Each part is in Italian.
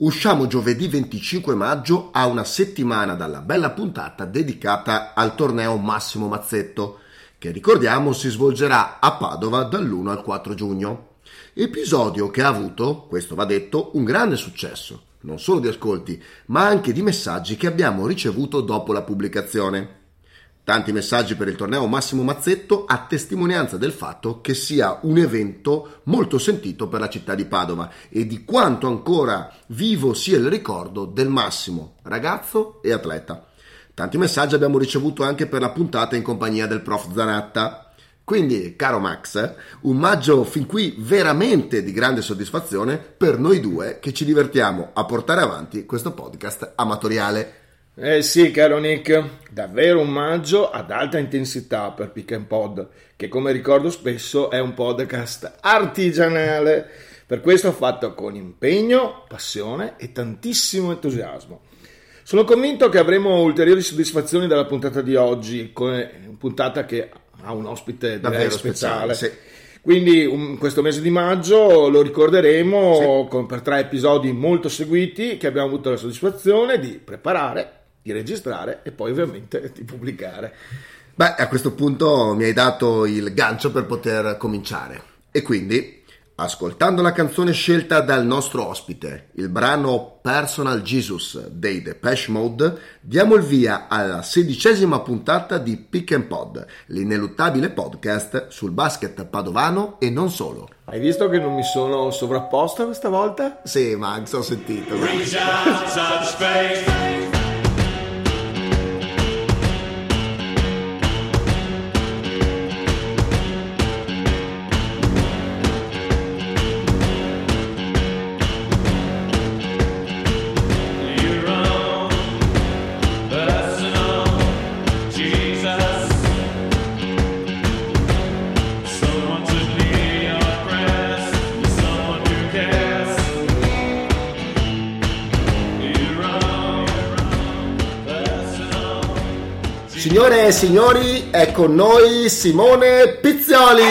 Usciamo giovedì 25 maggio a una settimana dalla bella puntata dedicata al torneo Massimo Mazzetto, che ricordiamo si svolgerà a Padova dall'1 al 4 giugno. Episodio che ha avuto, questo va detto, un grande successo, non solo di ascolti, ma anche di messaggi che abbiamo ricevuto dopo la pubblicazione. Tanti messaggi per il torneo Massimo Mazzetto a testimonianza del fatto che sia un evento molto sentito per la città di Padova e di quanto ancora vivo sia il ricordo del Massimo, ragazzo e atleta. Tanti messaggi abbiamo ricevuto anche per la puntata in compagnia del prof Zanatta. Quindi, caro Max, un maggio fin qui veramente di grande soddisfazione per noi due che ci divertiamo a portare avanti questo podcast amatoriale. Sì, caro Nick, davvero un maggio ad alta intensità per Pick and Pod, che come ricordo spesso è un podcast artigianale. Per questo fatto con impegno, passione e tantissimo entusiasmo. Sono convinto che avremo ulteriori soddisfazioni dalla puntata di oggi, puntata che ha un ospite davvero speciale. Sì. Quindi questo mese di maggio lo ricorderemo per 3 episodi molto seguiti che abbiamo avuto la soddisfazione di preparare, di registrare e poi ovviamente di pubblicare. Beh, a questo punto mi hai dato il gancio per poter cominciare. E quindi, ascoltando la canzone scelta dal nostro ospite, il brano Personal Jesus dei Depeche Mode, diamo il via alla 16ª puntata di Pick and Pod, l'ineluttabile podcast sul basket padovano e non solo. Hai visto che non mi sono sovrapposto questa volta? Sì, Max, ho sentito. Reach out, touch faith. Signore e signori, è con noi Simone Pizzioli.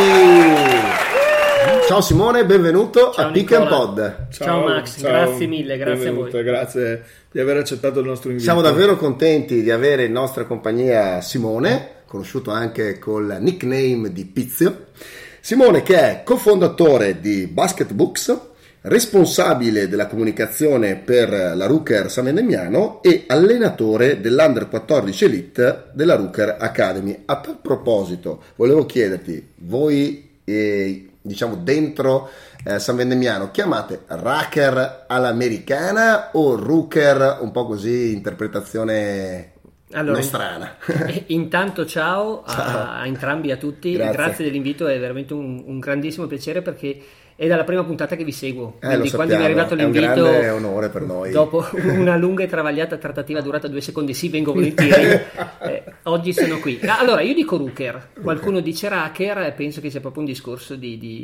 Ciao Simone, benvenuto. Ciao a Pick and Pod. Ciao Max, grazie mille, grazie a voi. Grazie di aver accettato il nostro invito. Siamo davvero contenti di avere in nostra compagnia Simone, conosciuto anche col nickname di Pizio. Simone che è cofondatore di Basket Books, responsabile della comunicazione per la Ruker San Vendemiano e allenatore dell'Under 14 Elite della Ruker Academy. A tal proposito, volevo chiederti, voi diciamo dentro San Vendemiano chiamate Ruker all'americana o Ruker un po' così, interpretazione nostrana? Intanto ciao a entrambi, a tutti, grazie dell'invito, è veramente un grandissimo piacere perché è dalla prima puntata che vi seguo, quindi quando mi è arrivato l'invito, è un grande onore per noi. Dopo una lunga e travagliata trattativa durata 2 secondi, sì, vengo volentieri. Oggi sono qui. Allora, io dico Ruker, qualcuno dice Rucker, penso che sia proprio un discorso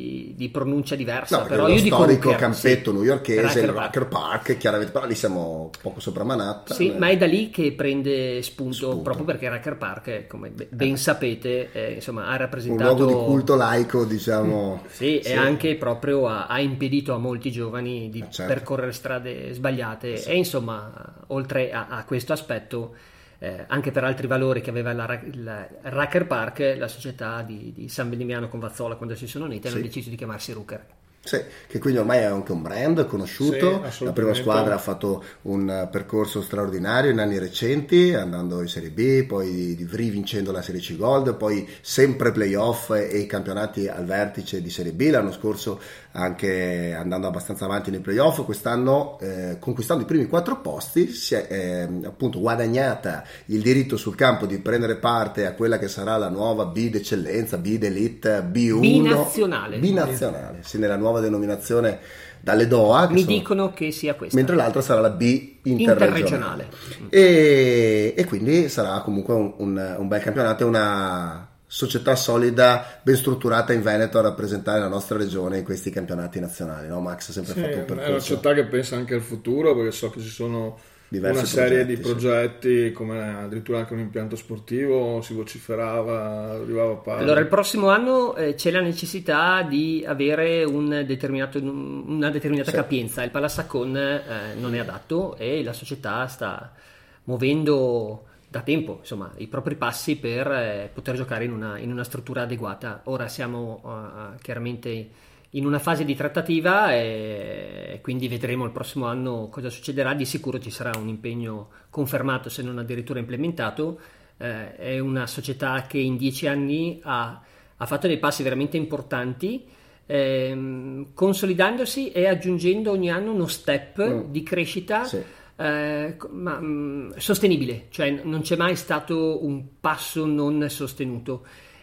di pronuncia diversa, no, però io dico storico Ruker, campetto newyorkese, il Rucker Rucker Park, chiaramente, però lì siamo poco sopra Manhattan. Sì, ma è da lì che prende spunto. Proprio perché Rucker Park, come ben sapete, insomma, ha rappresentato un luogo di culto laico, diciamo. Sì, e anche proprio ha impedito a molti giovani di percorrere strade sbagliate. Sì. E insomma, oltre a questo aspetto, anche per altri valori che aveva il Rucker Park, la società di San Vendemiano con Vazzola, quando si sono uniti, hanno deciso di chiamarsi Ruker. Sì, che quindi ormai è anche un brand conosciuto. Sì, la prima squadra ha fatto un percorso straordinario in anni recenti, andando in Serie B, poi rivincendo la Serie C Gold, poi sempre playoff e i campionati al vertice di Serie B, l'anno scorso anche andando abbastanza avanti nei playoff, quest'anno conquistando i primi 4 posti si è appunto guadagnata il diritto sul campo di prendere parte a quella che sarà la nuova B d'eccellenza, B d'elite, B1 binazionale, sì, nella nuova denominazione dalle DOA, dicono che sia questa, mentre l'altra sarà la B interregionale. E quindi sarà comunque un bel campionato, una società solida, ben strutturata in Veneto a rappresentare la nostra regione in questi campionati nazionali, no Max? Sempre fatto un percorso. È una società che pensa anche al futuro, perché so che ci sono una serie di progetti, come addirittura anche un impianto sportivo, si vociferava, arrivava a parlare. Allora, il prossimo anno c'è la necessità di avere una determinata capienza. Il Palassacon non è adatto e la società sta muovendo da tempo, insomma, i propri passi per poter giocare in una struttura adeguata. Ora siamo chiaramente in una fase di trattativa e quindi vedremo il prossimo anno cosa succederà. Di sicuro ci sarà un impegno confermato, se non addirittura implementato. È una società che in 10 anni ha fatto dei passi veramente importanti, consolidandosi e aggiungendo ogni anno uno step di crescita sostenibile, cioè non c'è mai stato un passo non sostenuto,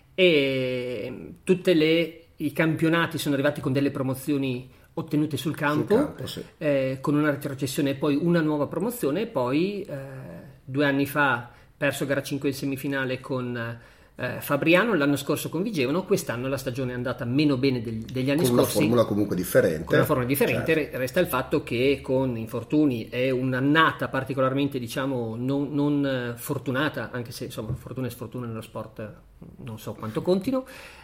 e i campionati sono arrivati con delle promozioni ottenute sul campo, con una retrocessione e poi una nuova promozione, e poi 2 anni fa perso gara 5 in semifinale con Fabriano, l'anno scorso con Vigevano. Quest'anno la stagione è andata meno bene degli anni scorsi, con una formula comunque differente. Con una formula differente, resta il fatto che con infortuni e un'annata particolarmente, diciamo, non fortunata, anche se insomma fortuna e sfortuna nello sport non so quanto contino,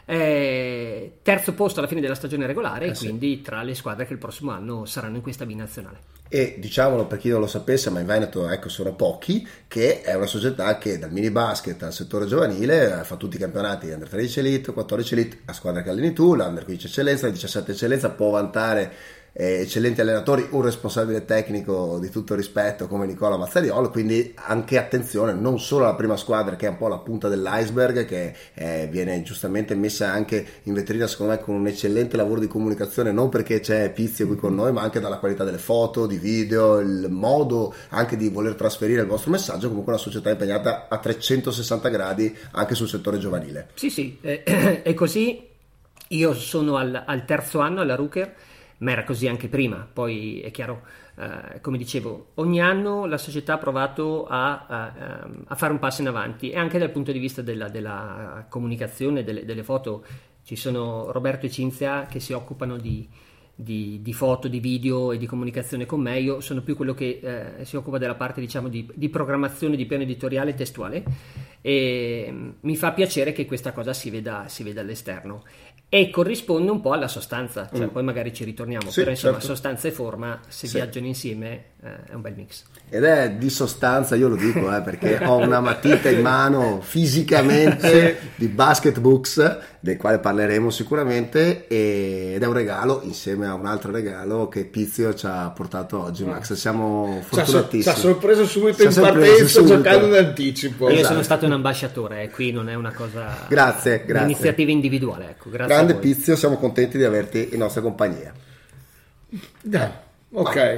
terzo posto alla fine della stagione regolare, e quindi tra le squadre che il prossimo anno saranno in questa binazionale. E diciamolo per chi non lo sapesse, ma in Veneto sono pochi, che è una società che dal mini basket al settore giovanile fa tutti i campionati Under 13 Elite, 14 Elite, a squadra che alleni tu, l'Under 15 Eccellenza, la 17 Eccellenza, può vantare eccellenti allenatori, un responsabile tecnico di tutto rispetto come Nicola Mazzariolo, quindi anche attenzione non solo alla prima squadra, che è un po' la punta dell'iceberg, che viene giustamente messa anche in vetrina secondo me con un eccellente lavoro di comunicazione, non perché c'è Pizio qui con noi, ma anche dalla qualità delle foto, di video, il modo anche di voler trasferire il vostro messaggio. Comunque una società impegnata a 360 gradi anche sul settore giovanile. Sì, è così. Io sono al terzo anno alla Ruker, ma era così anche prima. Poi è chiaro, come dicevo, ogni anno la società ha provato a fare un passo in avanti, e anche dal punto di vista della comunicazione, delle foto. Ci sono Roberto e Cinzia che si occupano di foto, di video e di comunicazione con me. Io sono più quello che si occupa della parte, diciamo, di programmazione, di piano editoriale e testuale, e mi fa piacere che questa cosa si veda all'esterno e corrisponde un po' alla sostanza, cioè poi magari ci ritorniamo, però insomma certo. Sostanza e forma, se viaggiano insieme, è un bel mix. Ed è di sostanza, io lo dico perché ho una matita in mano fisicamente di Basket Books, del quale parleremo sicuramente, ed è un regalo insieme a un altro regalo che Pizio ci ha portato oggi, Max. Siamo fortunatissimi. Ci ha sorpreso subito in partenza, giocando in anticipo. Io sono stato un ambasciatore, qui non è una cosa, grazie. un'iniziativa individuale, ecco. Grazie. Grande Pizio, siamo contenti di averti in nostra compagnia. Dai, ok. Vai.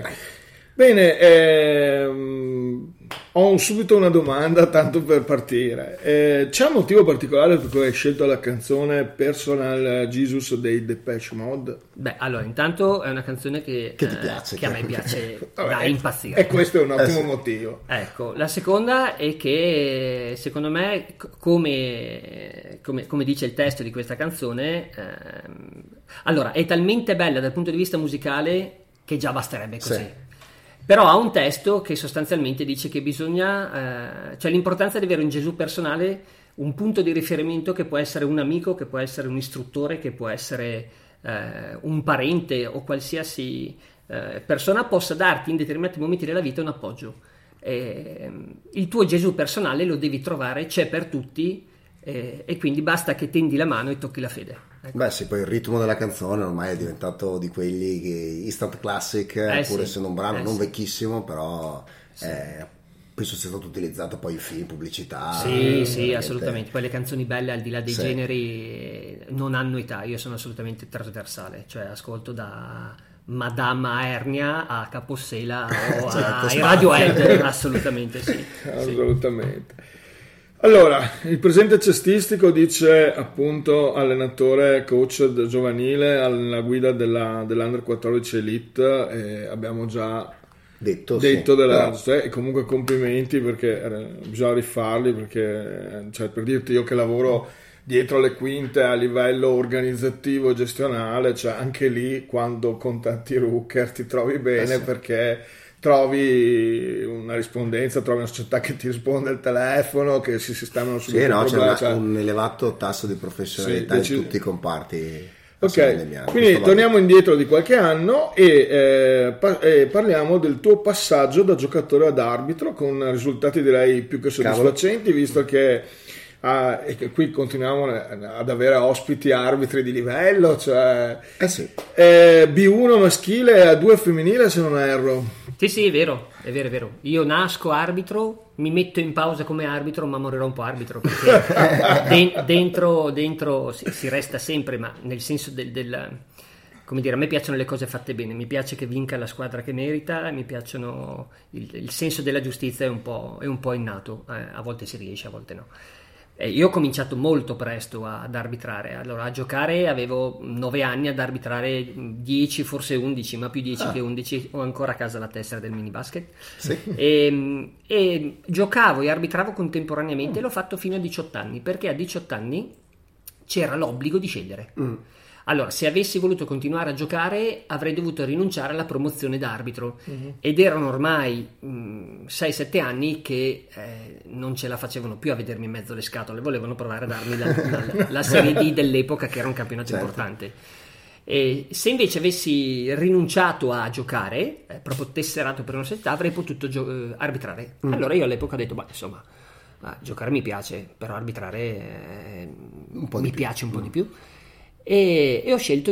Bene, ho subito una domanda tanto per partire. C'è un motivo particolare per cui hai scelto la canzone Personal Jesus dei Depeche Mode? Beh, allora, intanto è una canzone che ti piace, che a me piace da impazzire. E questo è un ottimo motivo. Ecco, la seconda è che secondo me, come dice il testo di questa canzone, allora è talmente bella dal punto di vista musicale che già basterebbe così. Sì. Però ha un testo che sostanzialmente dice che bisogna, cioè l'importanza di avere un Gesù personale, un punto di riferimento che può essere un amico, che può essere un istruttore, che può essere un parente o qualsiasi persona possa darti in determinati momenti della vita un appoggio. Il tuo Gesù personale lo devi trovare, c'è per tutti, e quindi basta che tendi la mano e tocchi la fede. Ecco. Beh sì, poi il ritmo della canzone ormai è diventato di quelli che instant classic, pur essendo un brano non vecchissimo, però penso sia stato utilizzato poi in film, pubblicità. Sì, assolutamente. Poi le canzoni belle, al di là dei generi, non hanno età. Io sono assolutamente trasversale, cioè ascolto da Madame Ernia a Capossela o ai Radiohead, assolutamente sì. Assolutamente. Sì. Allora, il presente cestistico dice appunto allenatore, coach giovanile alla guida dell'Under 14 Elite, abbiamo già detto e comunque complimenti, perché bisogna rifarli, perché cioè, per dirti, io che lavoro dietro le quinte a livello organizzativo e gestionale, cioè anche lì quando contatti Ruker ti trovi bene, perché trovi una rispondenza, trovi una società che ti risponde al telefono, che si sistemano subito Sì, il no, problema, c'è un elevato tasso di professionalità in tutti i comparti. Ok, quindi torniamo indietro di qualche anno e parliamo del tuo passaggio da giocatore ad arbitro con risultati direi più che soddisfacenti, visto che qui continuiamo ad avere ospiti arbitri di livello, cioè sì. B1 maschile e A2 femminile, se non erro. Sì, è vero. Io nasco arbitro, mi metto in pausa come arbitro, ma morirò un po' arbitro, perché dentro si resta sempre, ma nel senso come dire, a me piacciono le cose fatte bene, mi piace che vinca la squadra che merita, mi piacciono il senso della giustizia è un po' innato, a volte si riesce, a volte no. Io ho cominciato molto presto ad arbitrare, allora a giocare avevo 9 anni, ad arbitrare 10, forse 11, ma più 10 che 11, ho ancora a casa la tessera del mini basket. Sì. E giocavo e arbitravo contemporaneamente, l'ho fatto fino a 18 anni, perché a 18 anni c'era l'obbligo di scegliere. Allora, se avessi voluto continuare a giocare avrei dovuto rinunciare alla promozione da arbitro, ed erano ormai 6-7 anni che non ce la facevano più a vedermi in mezzo alle scatole, volevano provare a darmi la Serie D dell'epoca, che era un campionato importante. E se invece avessi rinunciato a giocare, proprio tesserato per una società, avrei potuto arbitrare. Allora io all'epoca ho detto, insomma, giocare mi piace, però arbitrare mi piace un po' di più. E ho scelto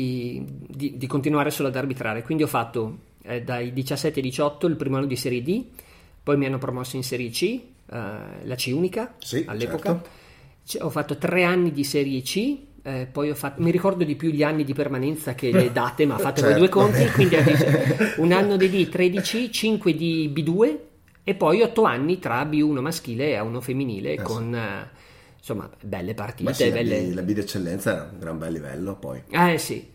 di continuare solo ad arbitrare, quindi ho fatto dai 17 ai 18 il primo anno di Serie D, poi mi hanno promosso in Serie C, la C unica, all'epoca, ho fatto 3 anni di Serie C, poi ho fatto, mi ricordo di più gli anni di permanenza che le date, ma fate voi due conti, quindi un anno di D, 13, 5 di B2 e poi 8 anni tra B1 maschile e A1 femminile, con insomma belle partite. Sì, belle... la B d'eccellenza era un gran bel livello poi. Sì.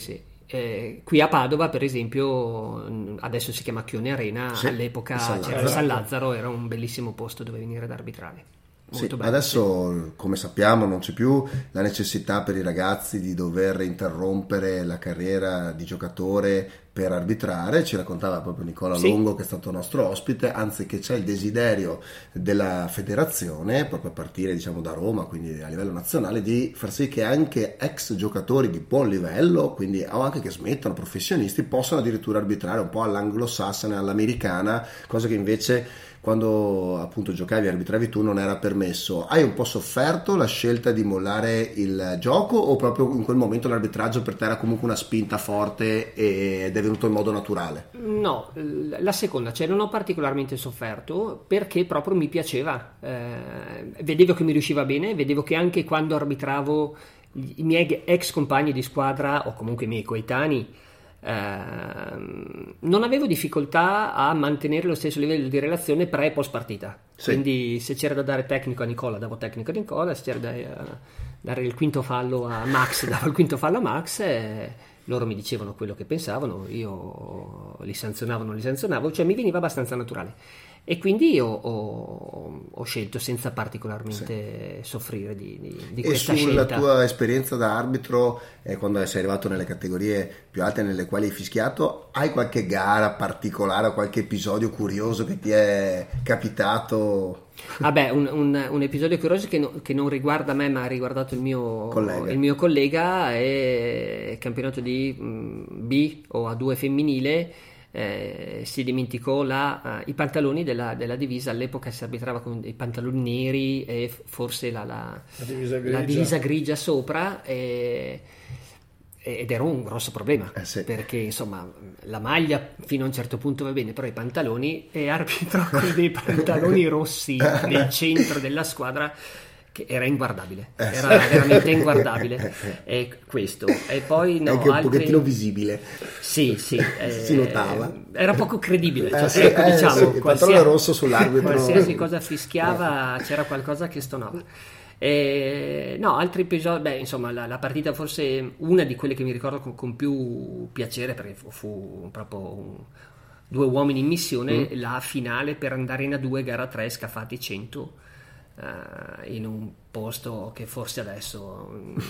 Qui a Padova, per esempio, adesso si chiama Chione Arena, all'epoca c'era il San Lazzaro, era un bellissimo posto dove venire ad arbitrare. Molto bello, adesso, come sappiamo, non c'è più la necessità per i ragazzi di dover interrompere la carriera di giocatore per arbitrare. Ci raccontava proprio Nicola Longo, che è stato nostro ospite, anzi che c'è il desiderio della federazione, proprio a partire da Roma, quindi a livello nazionale, di far sì che anche ex giocatori di buon livello, quindi o anche che smettano, professionisti, possano addirittura arbitrare un po' all'anglosassone, all'americana, cosa che invece quando appunto giocavi e arbitravi tu non era permesso. Hai un po' sofferto la scelta di mollare il gioco, o proprio in quel momento l'arbitraggio per te era comunque una spinta forte ed è venuto in modo naturale? No, la seconda, cioè non ho particolarmente sofferto perché proprio mi piaceva, vedevo che mi riusciva bene, vedevo che anche quando arbitravo i miei ex compagni di squadra o comunque i miei coetanei, non avevo difficoltà a mantenere lo stesso livello di relazione pre e post partita. Quindi se c'era da dare tecnico a Nicola davo tecnico a Nicola, se c'era da dare il quinto fallo a Max davo il quinto fallo a Max, loro mi dicevano quello che pensavano, io li sanzionavo, cioè mi veniva abbastanza naturale. E quindi ho scelto senza particolarmente soffrire di questa scelta. E sulla tua esperienza da arbitro, quando sei arrivato nelle categorie più alte nelle quali hai fischiato, hai qualche gara particolare, qualche episodio curioso che ti è capitato? Un episodio curioso che non riguarda me ma ha riguardato il mio collega è il campionato di B o A2 femminile. Si dimenticò i pantaloni della divisa. All'epoca si arbitrava con i pantaloni neri e forse la divisa grigia sopra, ed era un grosso problema, perché insomma la maglia fino a un certo punto va bene, però i pantaloni, e arbitro con dei pantaloni rossi nel centro della squadra che era inguardabile, era veramente inguardabile, e questo, e poi anche un pochettino visibile, si notava, era poco credibile, diciamo, il pantalone rosso sull'arbitro, qualsiasi cosa fischiava c'era qualcosa che stonava. Altri episodi, insomma la partita forse una di quelle che mi ricordo con più piacere, perché fu proprio 2 uomini in missione, la finale per andare in A2 gara 3 Scafati 100, in un posto che forse adesso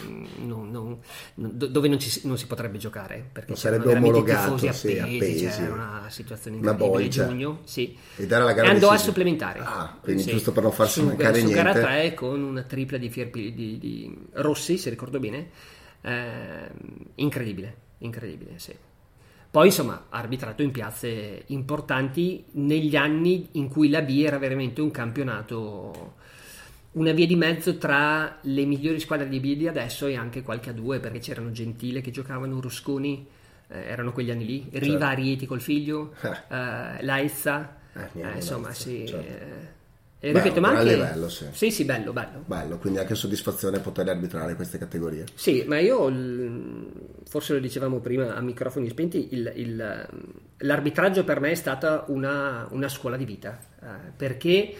dove non si potrebbe giocare, perché sarebbe c'erano veramente omologato, tifosi appesi, sì. c'era una situazione Una incredibile. bolgia. Giugno, sì. Ed era la gara e andò a decisiva. supplementari, Quindi giusto per non farsi mancare su niente. gara 3 con una tripla di Rossi, se ricordo bene, incredibile, sì. Poi insomma ha arbitrato in piazze importanti negli anni in cui la B era veramente un campionato, una via di mezzo tra le migliori squadre di B di adesso e anche qualche A2, perché c'erano Gentile che giocavano, Rusconi, erano quegli anni lì, Riva, Rieti col figlio, Laizza, insomma Laizza, sì. certo. E ripeto, ma anche livello, sì, bello. Bello, quindi anche soddisfazione poter arbitrare queste categorie. Sì, ma io forse lo dicevamo prima a microfoni spenti, l'arbitraggio per me è stata una scuola di vita, perché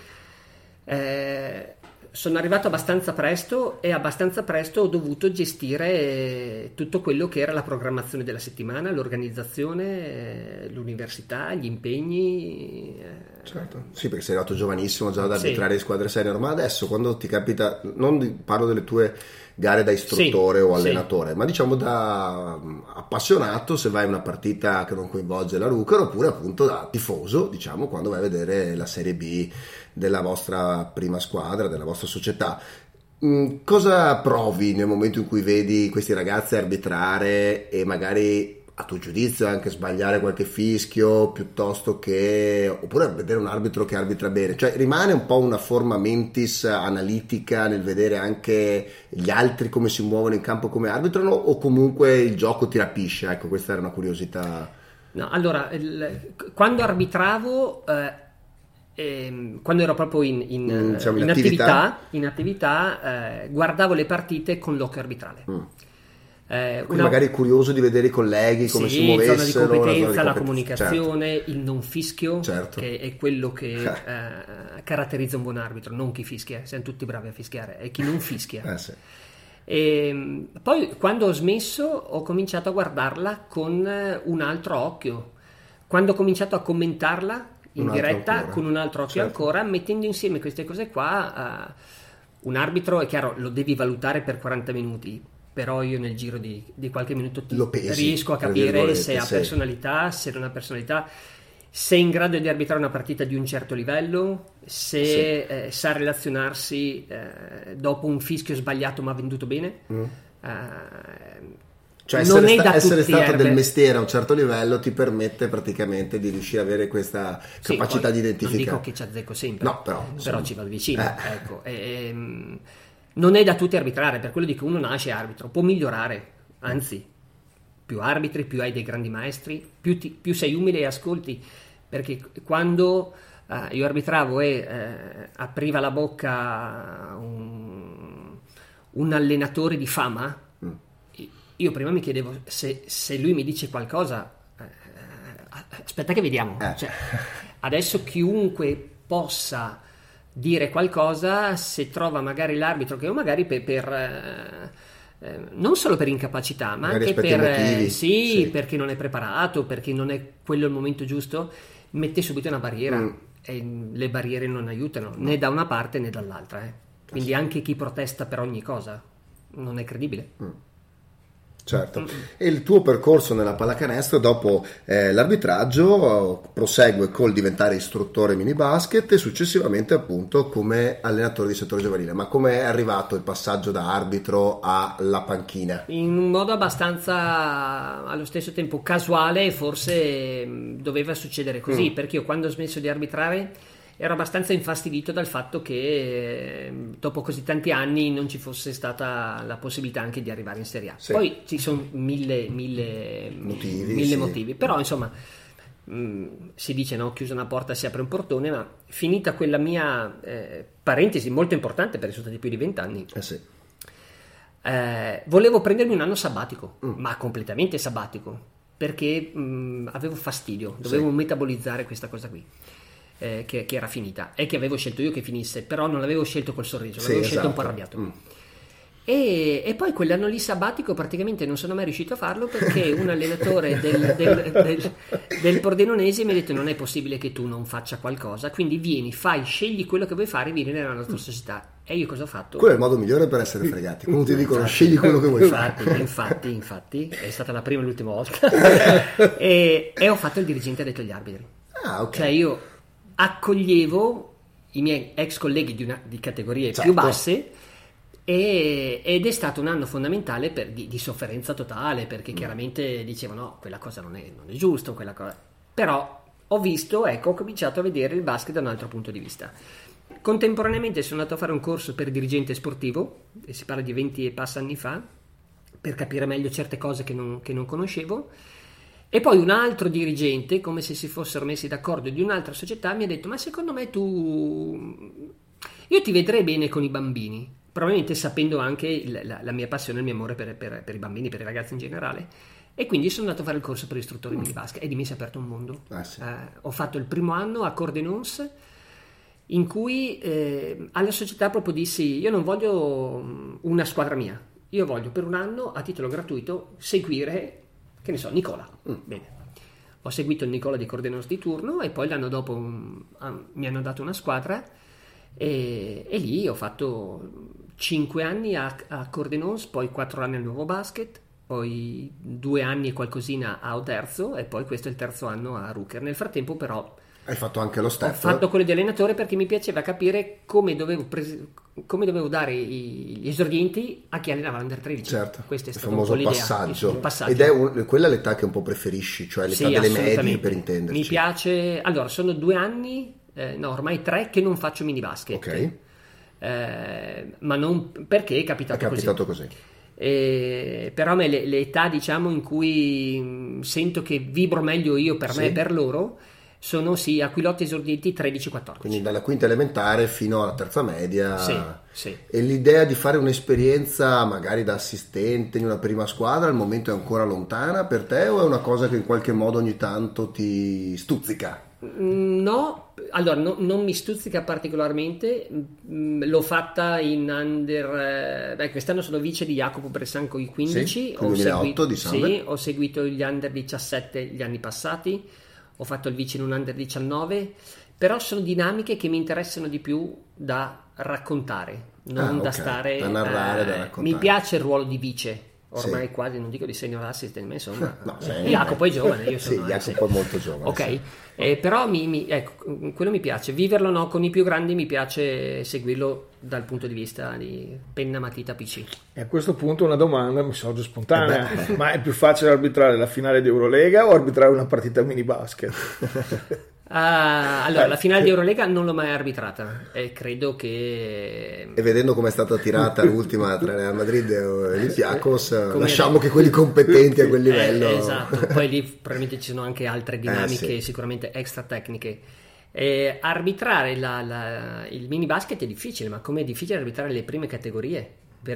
sono arrivato abbastanza presto e abbastanza presto ho dovuto gestire tutto quello che era la programmazione della settimana, l'organizzazione, l'università, gli impegni. Certo, sì, perché sei arrivato giovanissimo già ad arbitrare di squadre senior, ma adesso quando ti capita, non parlo delle tue gare da istruttore o allenatore, ma diciamo da appassionato, se vai a una partita che non coinvolge la Ruker, oppure appunto da tifoso, diciamo, quando vai a vedere la Serie B della vostra prima squadra, della vostra società, cosa provi nel momento in cui vedi questi ragazzi arbitrare e magari a tuo giudizio anche sbagliare qualche fischio, piuttosto che, oppure vedere un arbitro che arbitra bene? Cioè rimane un po' una forma mentis analitica nel vedere anche gli altri come si muovono in campo, come arbitrano, o comunque il gioco ti rapisce? Ecco, questa era una curiosità. No, allora, quando arbitravo, quando ero proprio in attività, guardavo le partite con l'occhio arbitrale. Magari curioso di vedere i colleghi come si muovessero, zona di competenza, la comunicazione, certo. Il non fischio, certo. Che è quello che caratterizza un buon arbitro, non chi fischia, siamo tutti bravi a fischiare, è chi non fischia. Sì. E poi quando ho smesso ho cominciato a guardarla con un altro occhio, quando ho cominciato a commentarla in diretta ancora, con un altro occhio, certo. Ancora mettendo insieme queste cose qua. Un arbitro è chiaro, lo devi valutare per 40 minuti, però io nel giro di qualche minuto riesco a capire se ha personalità, se non ha personalità, se è in grado di arbitrare una partita di un certo livello, se sa relazionarsi dopo un fischio sbagliato ma venduto bene. Cioè essere stato del mestiere a un certo livello ti permette praticamente di riuscire ad avere questa capacità di identificare. Non dico che ci azzecco sempre, no, però ci vado vicino. Ecco. Non è da tutti arbitrare, per quello dico, uno nasce arbitro, può migliorare, anzi, più arbitri, più hai dei grandi maestri, più sei umile e ascolti, perché quando io arbitravo e apriva la bocca un allenatore di fama, io prima mi chiedevo se lui mi dice qualcosa, aspetta che vediamo. Cioè, adesso chiunque possa dire qualcosa, se trova magari l'arbitro che magari per non solo per incapacità, ma magari anche per motivi, perché non è preparato, perché non è quello il momento giusto, mette subito una barriera e le barriere non aiutano né da una parte né dall'altra. Quindi anche chi protesta per ogni cosa non è credibile. Certo. E il tuo percorso nella pallacanestro dopo l'arbitraggio prosegue col diventare istruttore mini basket e successivamente appunto come allenatore di settore giovanile. Ma come è arrivato il passaggio da arbitro alla panchina? In un modo abbastanza allo stesso tempo casuale, forse doveva succedere così, perché io quando ho smesso di arbitrare ero abbastanza infastidito dal fatto che dopo così tanti anni non ci fosse stata la possibilità anche di arrivare in Serie A. Sì. Poi ci sono mille motivi, però insomma si dice, no, chiusa una porta si apre un portone, ma finita quella mia parentesi molto importante perché sono stati più di 20 anni, volevo prendermi un anno sabbatico, ma completamente sabbatico, perché avevo fastidio, dovevo metabolizzare questa cosa qui. Che era finita e che avevo scelto io che finisse, però non l'avevo scelto col sorriso, l'avevo scelto un po' arrabbiato. E poi quell'anno lì sabbatico praticamente non sono mai riuscito a farlo perché un allenatore del Pordenonese mi ha detto: non è possibile che tu non faccia qualcosa, quindi vieni, scegli quello che vuoi fare, vieni nella nostra società. E io cosa ho fatto? Quello è il modo migliore per essere fregati, quando ti dicono scegli quello che vuoi fare. Infatti, è stata la prima e l'ultima volta. e ho fatto il dirigente detto agli arbitri. Ah, ok. Cioè io accoglievo i miei ex colleghi di categorie Certo. più basse, ed è stato un anno fondamentale di sofferenza totale, perché chiaramente dicevano no, quella cosa non è giusto, quella cosa. Però ho cominciato a vedere il basket da un altro punto di vista. Contemporaneamente sono andato a fare un corso per dirigente sportivo, e si parla di 20 e passa anni fa, per capire meglio certe cose che non conoscevo. E poi un altro dirigente, come se si fossero messi d'accordo, di un'altra società, mi ha detto: ma secondo me io ti vedrei bene con i bambini, probabilmente sapendo anche la mia passione, il mio amore per i bambini, per i ragazzi in generale. E quindi sono andato a fare il corso per istruttore di basket e di mi si è aperto un mondo. Sì. Ho fatto il primo anno a Cordenons, in cui alla società proprio dissi: io non voglio una squadra mia, io voglio per un anno a titolo gratuito seguire, che ne so, Nicola. Bene, ho seguito il Nicola di Cordenons di turno, e poi l'anno dopo mi hanno dato una squadra, e lì ho fatto 5 anni a Cordenons, poi 4 anni al Nuovo Basket, poi 2 anni e qualcosina a Oderzo, e poi questo è il terzo anno a Ruker. Nel frattempo però Hai fatto anche lo step. ho fatto quello di allenatore, perché mi piaceva capire come dovevo dare gli esordienti a chi allenava l'Under 13. Certo, Questo è il stato famoso un po' passaggio. l'idea. Ed è quella l'età che un po' preferisci, cioè l'età Sì, delle medie, assolutamente. per intenderci. Mi piace. Allora, sono 2 anni, no, ormai 3 che non faccio mini basket. Ok. Ma non perché è capitato così. Però a me le età, diciamo, in cui sento che vibro meglio io per me e per loro sono Aquilotti esordienti 13-14. Quindi dalla quinta elementare fino alla terza media. Sì. E l'idea di fare un'esperienza magari da assistente in una prima squadra al momento è ancora lontana per te, o è una cosa che in qualche modo ogni tanto ti stuzzica? No, allora non mi stuzzica particolarmente. L'ho fatta in under. Quest'anno sono vice di Jacopo Bressanco i 15. Sì, 2008 di Samber. Sì, ho seguito gli under 17 gli anni passati. Ho fatto il vice in un under 19. Però sono dinamiche che mi interessano di più da raccontare, non da stare. Da narrare, da raccontare. Mi piace il ruolo di vice. Ormai quasi, non dico di senior assistant, ma insomma, No, Jacopo è giovane, io sono. Sì, Jacopo è molto giovane. Ok, però ecco, quello mi piace. Viverlo no, con i più grandi mi piace seguirlo dal punto di vista di penna, matita, PC. E a questo punto una domanda mi sorge spontanea: ma è più facile arbitrare la finale di Eurolega o arbitrare una partita mini basket? Allora, la finale di Eurolega non l'ho mai arbitrata, e credo che. E vedendo come è stata tirata l'ultima tra Real Madrid e Olympiacos, lasciamo che quelli competenti a quel livello. Esatto, poi lì probabilmente ci sono anche altre dinamiche sicuramente extra tecniche. Arbitrare il mini basket è difficile, ma come è difficile arbitrare le prime categorie,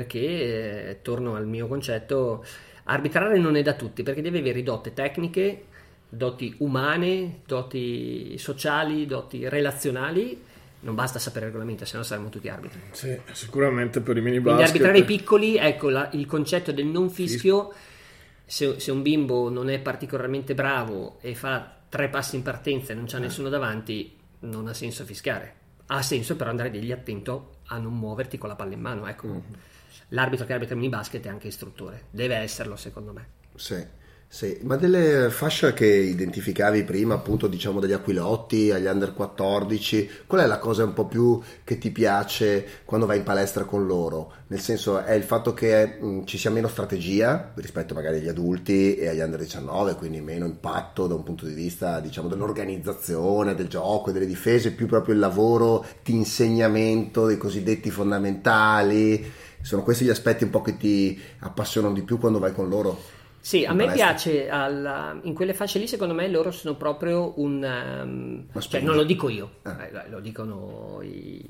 perché torno al mio concetto: arbitrare non è da tutti, perché devi avere dote tecniche, doti umane, doti sociali, doti relazionali. Non basta sapere il regolamento, se no saremmo tutti arbitri. Sì, sicuramente per i mini Quindi basket. arbitrare i piccoli, ecco, il concetto del non fischio. Se un bimbo non è particolarmente bravo e fa 3 passi in partenza e non c'ha nessuno davanti, non ha senso fischiare. Ha senso però andare degli attento a non muoverti con la palla in mano, ecco. L'arbitro che arbitra mini basket è anche istruttore, deve esserlo, secondo me. Sì, ma delle fasce che identificavi prima, appunto, diciamo degli Aquilotti agli under 14, qual è la cosa un po' più che ti piace quando vai in palestra con loro? Nel senso, è il fatto che ci sia meno strategia rispetto magari agli adulti e agli under 19, quindi meno impatto da un punto di vista, diciamo, dell'organizzazione, del gioco e delle difese, più proprio il lavoro di insegnamento dei cosiddetti fondamentali. Sono questi gli aspetti un po' che ti appassionano di più quando vai con loro? Sì, a me piace in quelle fasce lì, secondo me loro sono proprio cioè non lo dico io, lo dicono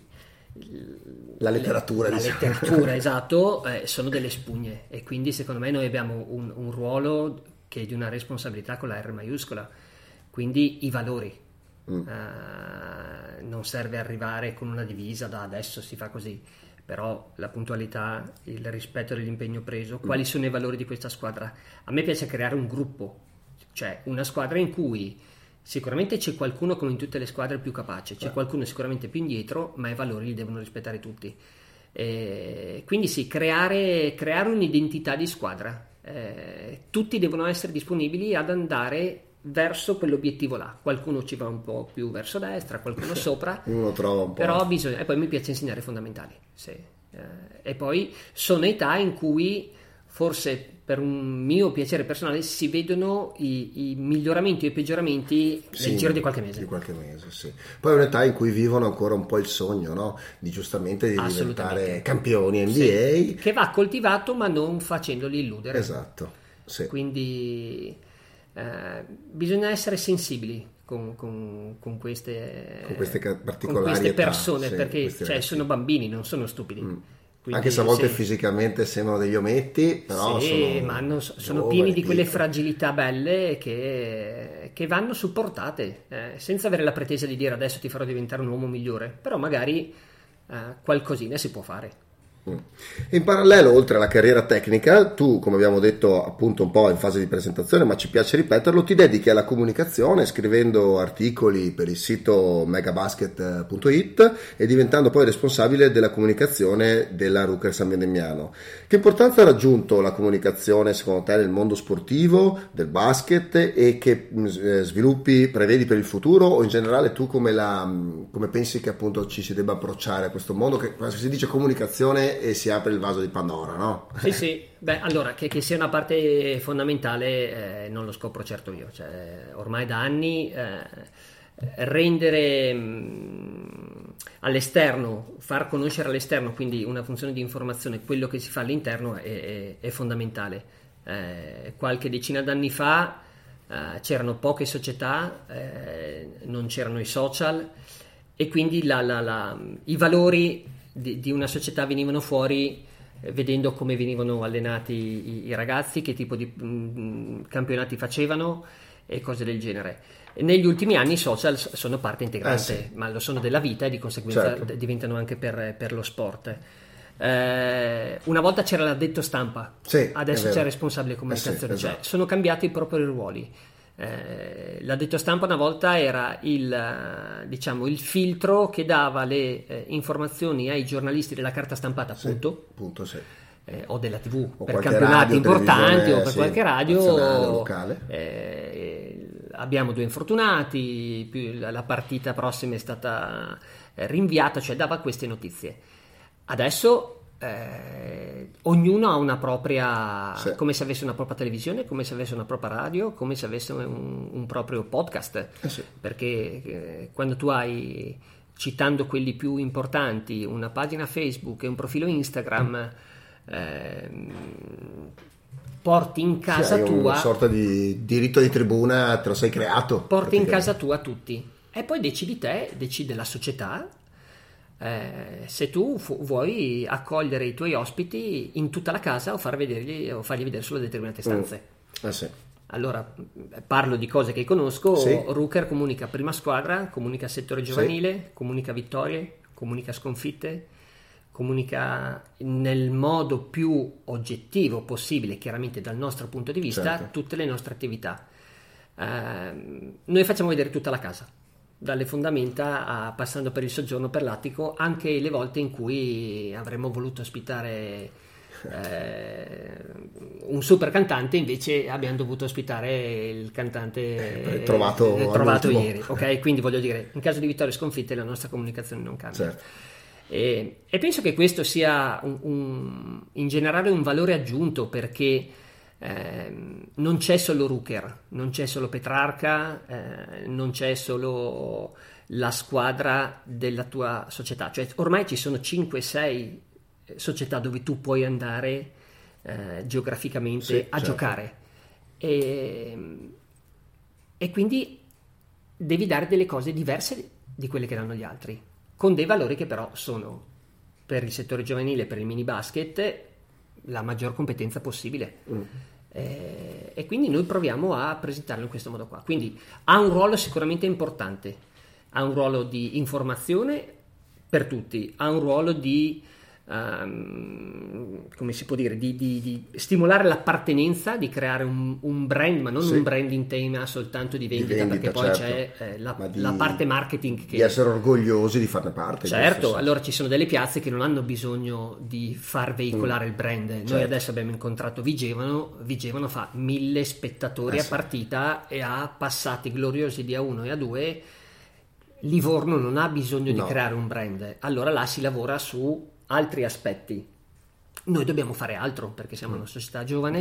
la letteratura, la letteratura, esatto, sono delle spugne, e quindi secondo me noi abbiamo un ruolo che è di una responsabilità con la R maiuscola, quindi i valori. Non serve arrivare con una divisa da adesso si fa così, però la puntualità, il rispetto dell'impegno preso, quali sono i valori di questa squadra. A me piace creare un gruppo, cioè una squadra in cui sicuramente c'è qualcuno, come in tutte le squadre, più capace, c'è qualcuno sicuramente più indietro, ma i valori li devono rispettare tutti. Quindi sì, creare un'identità di squadra. Tutti devono essere disponibili ad andare verso quell'obiettivo là. Qualcuno ci va un po' più verso destra, qualcuno sopra. Uno trova un po'. Però bisogna, e poi mi piace insegnare i fondamentali. Sì. E poi sono età in cui forse per un mio piacere personale si vedono i miglioramenti e i peggioramenti nel giro di qualche mese. Di qualche mese, sì. Poi è un'età in cui vivono ancora un po' il sogno, no? Di giustamente di diventare campioni NBA. Sì, che va coltivato ma non facendoli illudere. Esatto, sì. Quindi bisogna essere sensibili con queste particolari con queste persone, età, perché sono bambini, non sono stupidi. Quindi, anche se a volte fisicamente sembrano degli ometti, però sono pieni di quelle fragilità belle che vanno supportate, senza avere la pretesa di dire adesso ti farò diventare un uomo migliore, però magari qualcosina si può fare. In parallelo, oltre alla carriera tecnica, tu, come abbiamo detto appunto un po' in fase di presentazione, ma ci piace ripeterlo, ti dedichi alla comunicazione scrivendo articoli per il sito megabasket.it e diventando poi responsabile della comunicazione della Ruker San Vendemiano. Che importanza ha raggiunto la comunicazione secondo te nel mondo sportivo, del basket, e che sviluppi prevedi per il futuro, o in generale tu come pensi che appunto ci si debba approcciare a questo mondo, che quando si dice comunicazione e si apre il vaso di Pandora, no? Sì. Beh, allora, che sia una parte fondamentale non lo scopro certo io. Cioè, ormai da anni rendere all'esterno, far conoscere all'esterno, quindi una funzione di informazione, quello che si fa all'interno è fondamentale. Qualche decina d'anni fa c'erano poche società, non c'erano i social, e quindi i valori di una società venivano fuori vedendo come venivano allenati i ragazzi, che tipo di campionati facevano e cose del genere. Negli ultimi anni i social sono parte integrante, ma lo sono della vita, e di conseguenza diventano anche per lo sport. Una volta c'era l'addetto stampa, adesso c'è il responsabile comunicazione, esatto. Sono cambiati proprio i ruoli. L'addetto stampa una volta era il filtro che dava le informazioni ai giornalisti della carta stampata, punto, o della TV o per campionati importanti, o per qualche radio locale. Abbiamo 2 infortunati, la partita prossima è stata rinviata, cioè dava queste notizie. Adesso ognuno ha una propria, come se avesse una propria televisione, come se avesse una propria radio, come se avesse un proprio podcast, perché quando tu hai, citando quelli più importanti, una pagina Facebook e un profilo Instagram, porti in casa tua una sorta di diritto di tribuna, te lo sei creato, porti in casa tua tutti, e poi decide la società se tu vuoi accogliere i tuoi ospiti in tutta la casa o fargli vedere solo determinate stanze. Allora, parlo di cose che conosco. Ruker comunica prima squadra, comunica settore giovanile, comunica vittorie, comunica sconfitte, comunica nel modo più oggettivo possibile, chiaramente dal nostro punto di vista, tutte le nostre attività. Noi facciamo vedere tutta la casa, dalle fondamenta passando per il soggiorno, per l'attico, anche le volte in cui avremmo voluto ospitare un super cantante, invece abbiamo dovuto ospitare il cantante trovato ieri, ok? Quindi voglio dire, in caso di vittorie e sconfitte la nostra comunicazione non cambia. E penso che questo sia in generale un valore aggiunto, perché non c'è solo Ruker, non c'è solo Petrarca, non c'è solo la squadra della tua società, cioè ormai ci sono 5-6 società dove tu puoi andare geograficamente a giocare, e quindi devi dare delle cose diverse di quelle che danno gli altri, con dei valori che però sono, per il settore giovanile, per il mini basket, la maggior competenza possibile. E quindi noi proviamo a presentarlo in questo modo qua. Quindi ha un ruolo sicuramente importante, ha un ruolo di informazione per tutti, ha un ruolo di come si può dire, di stimolare l'appartenenza, di creare un brand, ma non un brand in tema soltanto di vendita, perché poi c'è la parte marketing di essere orgogliosi di farne parte. Certo, allora ci sono delle piazze che non hanno bisogno di far veicolare il brand. Noi adesso abbiamo incontrato Vigevano fa 1000 spettatori a partita e ha passati gloriosi di A1 e A2. Livorno non ha bisogno di creare un brand, allora là si lavora su altri aspetti. Noi dobbiamo fare altro perché siamo una società giovane,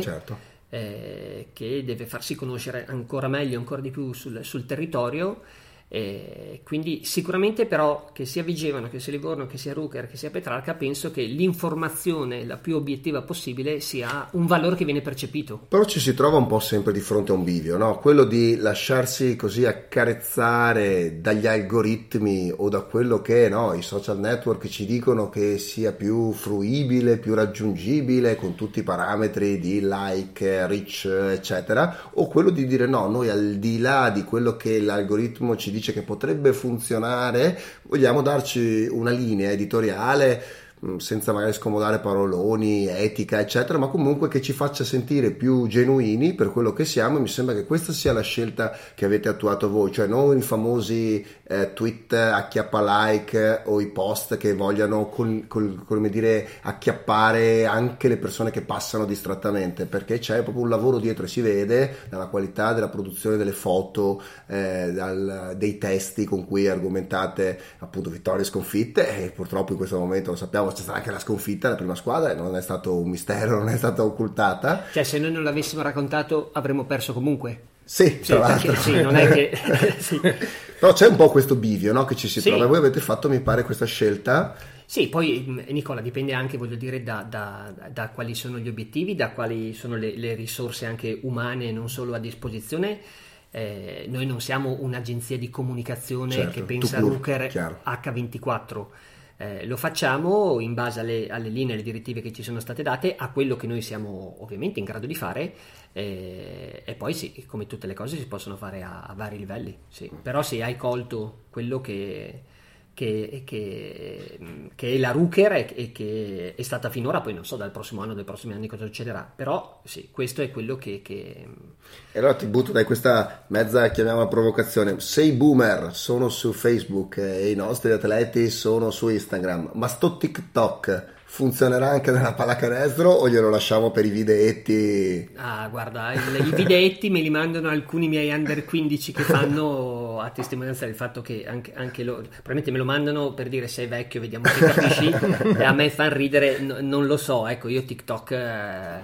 che deve farsi conoscere ancora meglio, ancora di più sul territorio. Quindi sicuramente, però, che sia Vigevano, che sia Livorno, che sia Rucher, che sia Petrarca, penso che l'informazione la più obiettiva possibile sia un valore che viene percepito. Però ci si trova un po' sempre di fronte a un bivio, no? Quello di lasciarsi così accarezzare dagli algoritmi o da quello che i social network ci dicono che sia più fruibile, più raggiungibile con tutti i parametri di like, reach, eccetera, o quello di dire no, noi al di là di quello che l'algoritmo ci dice che potrebbe funzionare, vogliamo darci una linea editoriale senza magari scomodare paroloni, etica, eccetera, ma comunque che ci faccia sentire più genuini per quello che siamo. E mi sembra che questa sia la scelta che avete attuato voi, cioè non i famosi tweet acchiappa like o i post che vogliano come dire acchiappare anche le persone che passano distrattamente, perché c'è proprio un lavoro dietro e si vede dalla qualità della produzione delle foto, dei testi con cui argomentate appunto vittorie e sconfitte, e purtroppo in questo momento lo sappiamo c'è stata anche la sconfitta della prima squadra, non è stato un mistero, non è stata occultata. Cioè, se noi non l'avessimo raccontato avremmo perso comunque. Sì, tra l'altro. Sì, non è che sì. Però c'è un po' questo bivio, no, che ci si trova. Voi avete fatto, mi pare, questa scelta. Sì, poi Nicola, dipende anche, voglio dire, da quali sono gli obiettivi, da quali sono le risorse anche umane, non solo a disposizione. Noi non siamo un'agenzia di comunicazione che pensa a Rucher H24. Lo facciamo in base alle linee, alle direttive che ci sono state date, a quello che noi siamo ovviamente in grado di fare, e poi sì, come tutte le cose si possono fare a vari livelli, sì. Però se hai colto quello che è la Rucher e che è stata finora, poi non so dal prossimo anno, dai prossimi anni cosa succederà, però sì, questo è quello che... E allora ti butto questa mezza, chiamiamola provocazione: se i boomer sono su Facebook e i nostri atleti sono su Instagram, ma sto TikTok funzionerà anche nella pallacanestro o glielo lasciamo per i videetti? Ah, guarda, i videetti me li mandano alcuni miei under 15 che fanno a testimonianza del fatto che anche loro probabilmente me lo mandano per dire sei vecchio, vediamo se capisci, e a me fa ridere, non lo so, ecco, io TikTok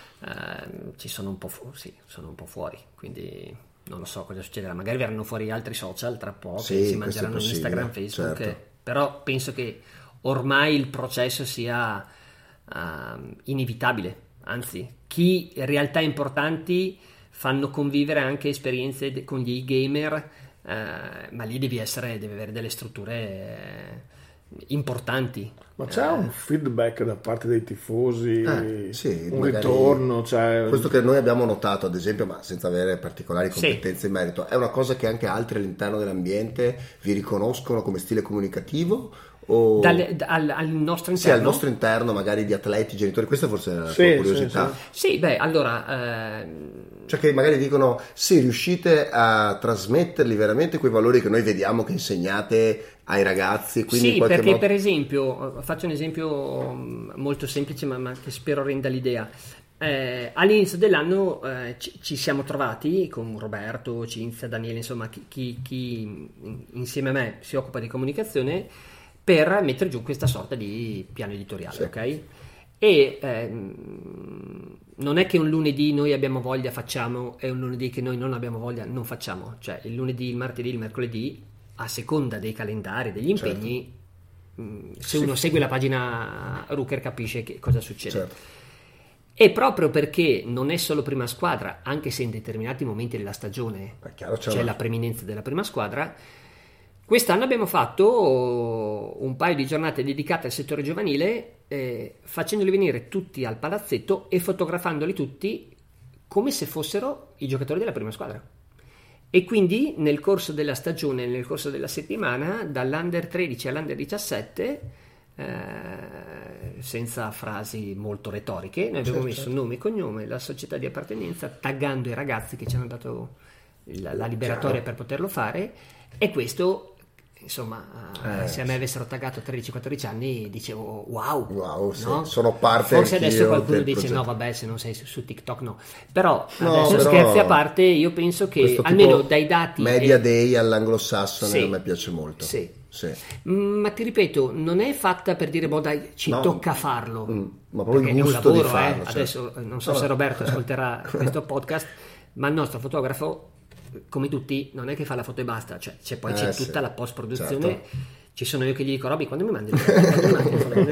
ci sono un po' sono un po' fuori, quindi non lo so cosa succederà, magari verranno fuori altri social tra poco, che si mangeranno Instagram, Facebook, certo. Però penso che ormai il processo sia inevitabile, anzi, chi in realtà importanti fanno convivere anche esperienze con gli gamer, ma lì deve avere delle strutture importanti. Ma c'è un feedback da parte dei tifosi, sì, un ritorno? Cioè... Questo che noi abbiamo notato, ad esempio, ma senza avere particolari competenze in merito, è una cosa che anche altri all'interno dell'ambiente vi riconoscono come stile comunicativo? O... al nostro interno? Sì, al nostro interno, magari di atleti, genitori, questa forse è la tua curiosità. Sì, beh, allora... Cioè che magari dicono, sì, riuscite a trasmetterli veramente quei valori che noi vediamo che insegnate ai ragazzi, quindi sì, in qualche perché modo... per esempio, faccio un esempio molto semplice ma che spero renda l'idea. All'inizio dell'anno ci siamo trovati con Roberto, Cinzia, Daniele, insomma chi insieme a me si occupa di comunicazione, per mettere giù questa sorta di piano editoriale, sì. Ok? E non è che un lunedì noi abbiamo voglia facciamo e un lunedì che noi non abbiamo voglia non facciamo, cioè il lunedì, il martedì, il mercoledì, a seconda dei calendari, degli impegni, se uno segue la pagina Rucher capisce che cosa succede. Certo. E proprio perché non è solo prima squadra, anche se in determinati momenti della stagione c'è la preminenza della prima squadra, quest'anno abbiamo fatto un paio di giornate dedicate al settore giovanile, facendoli venire tutti al palazzetto e fotografandoli tutti come se fossero i giocatori della prima squadra. E quindi nel corso della stagione, nel corso della settimana, dall'Under 13 all'Under 17, senza frasi molto retoriche. Noi abbiamo messo nome e cognome, la società di appartenenza, taggando i ragazzi che ci hanno dato la liberatoria per poterlo fare, e questo, insomma, se a me avessero taggato a 13-14 anni dicevo wow, sì, no? sono parte forse anch'io adesso qualcuno del dice progetto. no vabbè, se non sei su TikTok no, però No, adesso però scherzi a parte, io penso che questo almeno tipo dai dati Media Day all'anglosassone Sì. a me piace molto. Sì. Sì. Ma ti ripeto, non è fatta per dire dai, ci No. tocca farlo, Ma proprio perché il è un gusto lavoro, di farlo, certo. Adesso non so se Roberto ascolterà questo podcast, ma il nostro fotografo, come tutti, non è che fa la foto e basta, cioè c'è sì. tutta la post produzione. Certo. Ci sono io che gli dico Roby, quando mi mandi il foto?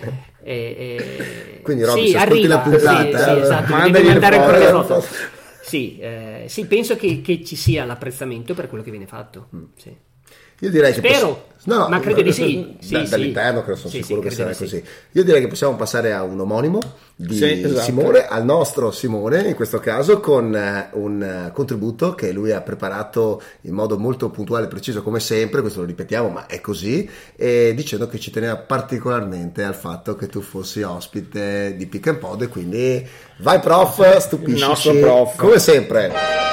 Quindi Roby, sì, se ascolti la puntata, sì, esatto, mandagli devi mandare le ancora le foto. foto. Sì, penso che ci sia l'apprezzamento per quello che viene fatto. Sì. Io direi che Spero, ma credo di sì. dall'interno credo, sono sicuro che credo sarà di sì. così. Io direi che possiamo passare a un omonimo di esatto. Simone, al nostro Simone in questo caso, con un contributo che lui ha preparato in modo molto puntuale e preciso come sempre, questo lo ripetiamo ma è così, e dicendo che ci teneva particolarmente al fatto che tu fossi ospite di Pick and Pod, e quindi vai prof, stupisci, Il nostro prof. come sempre.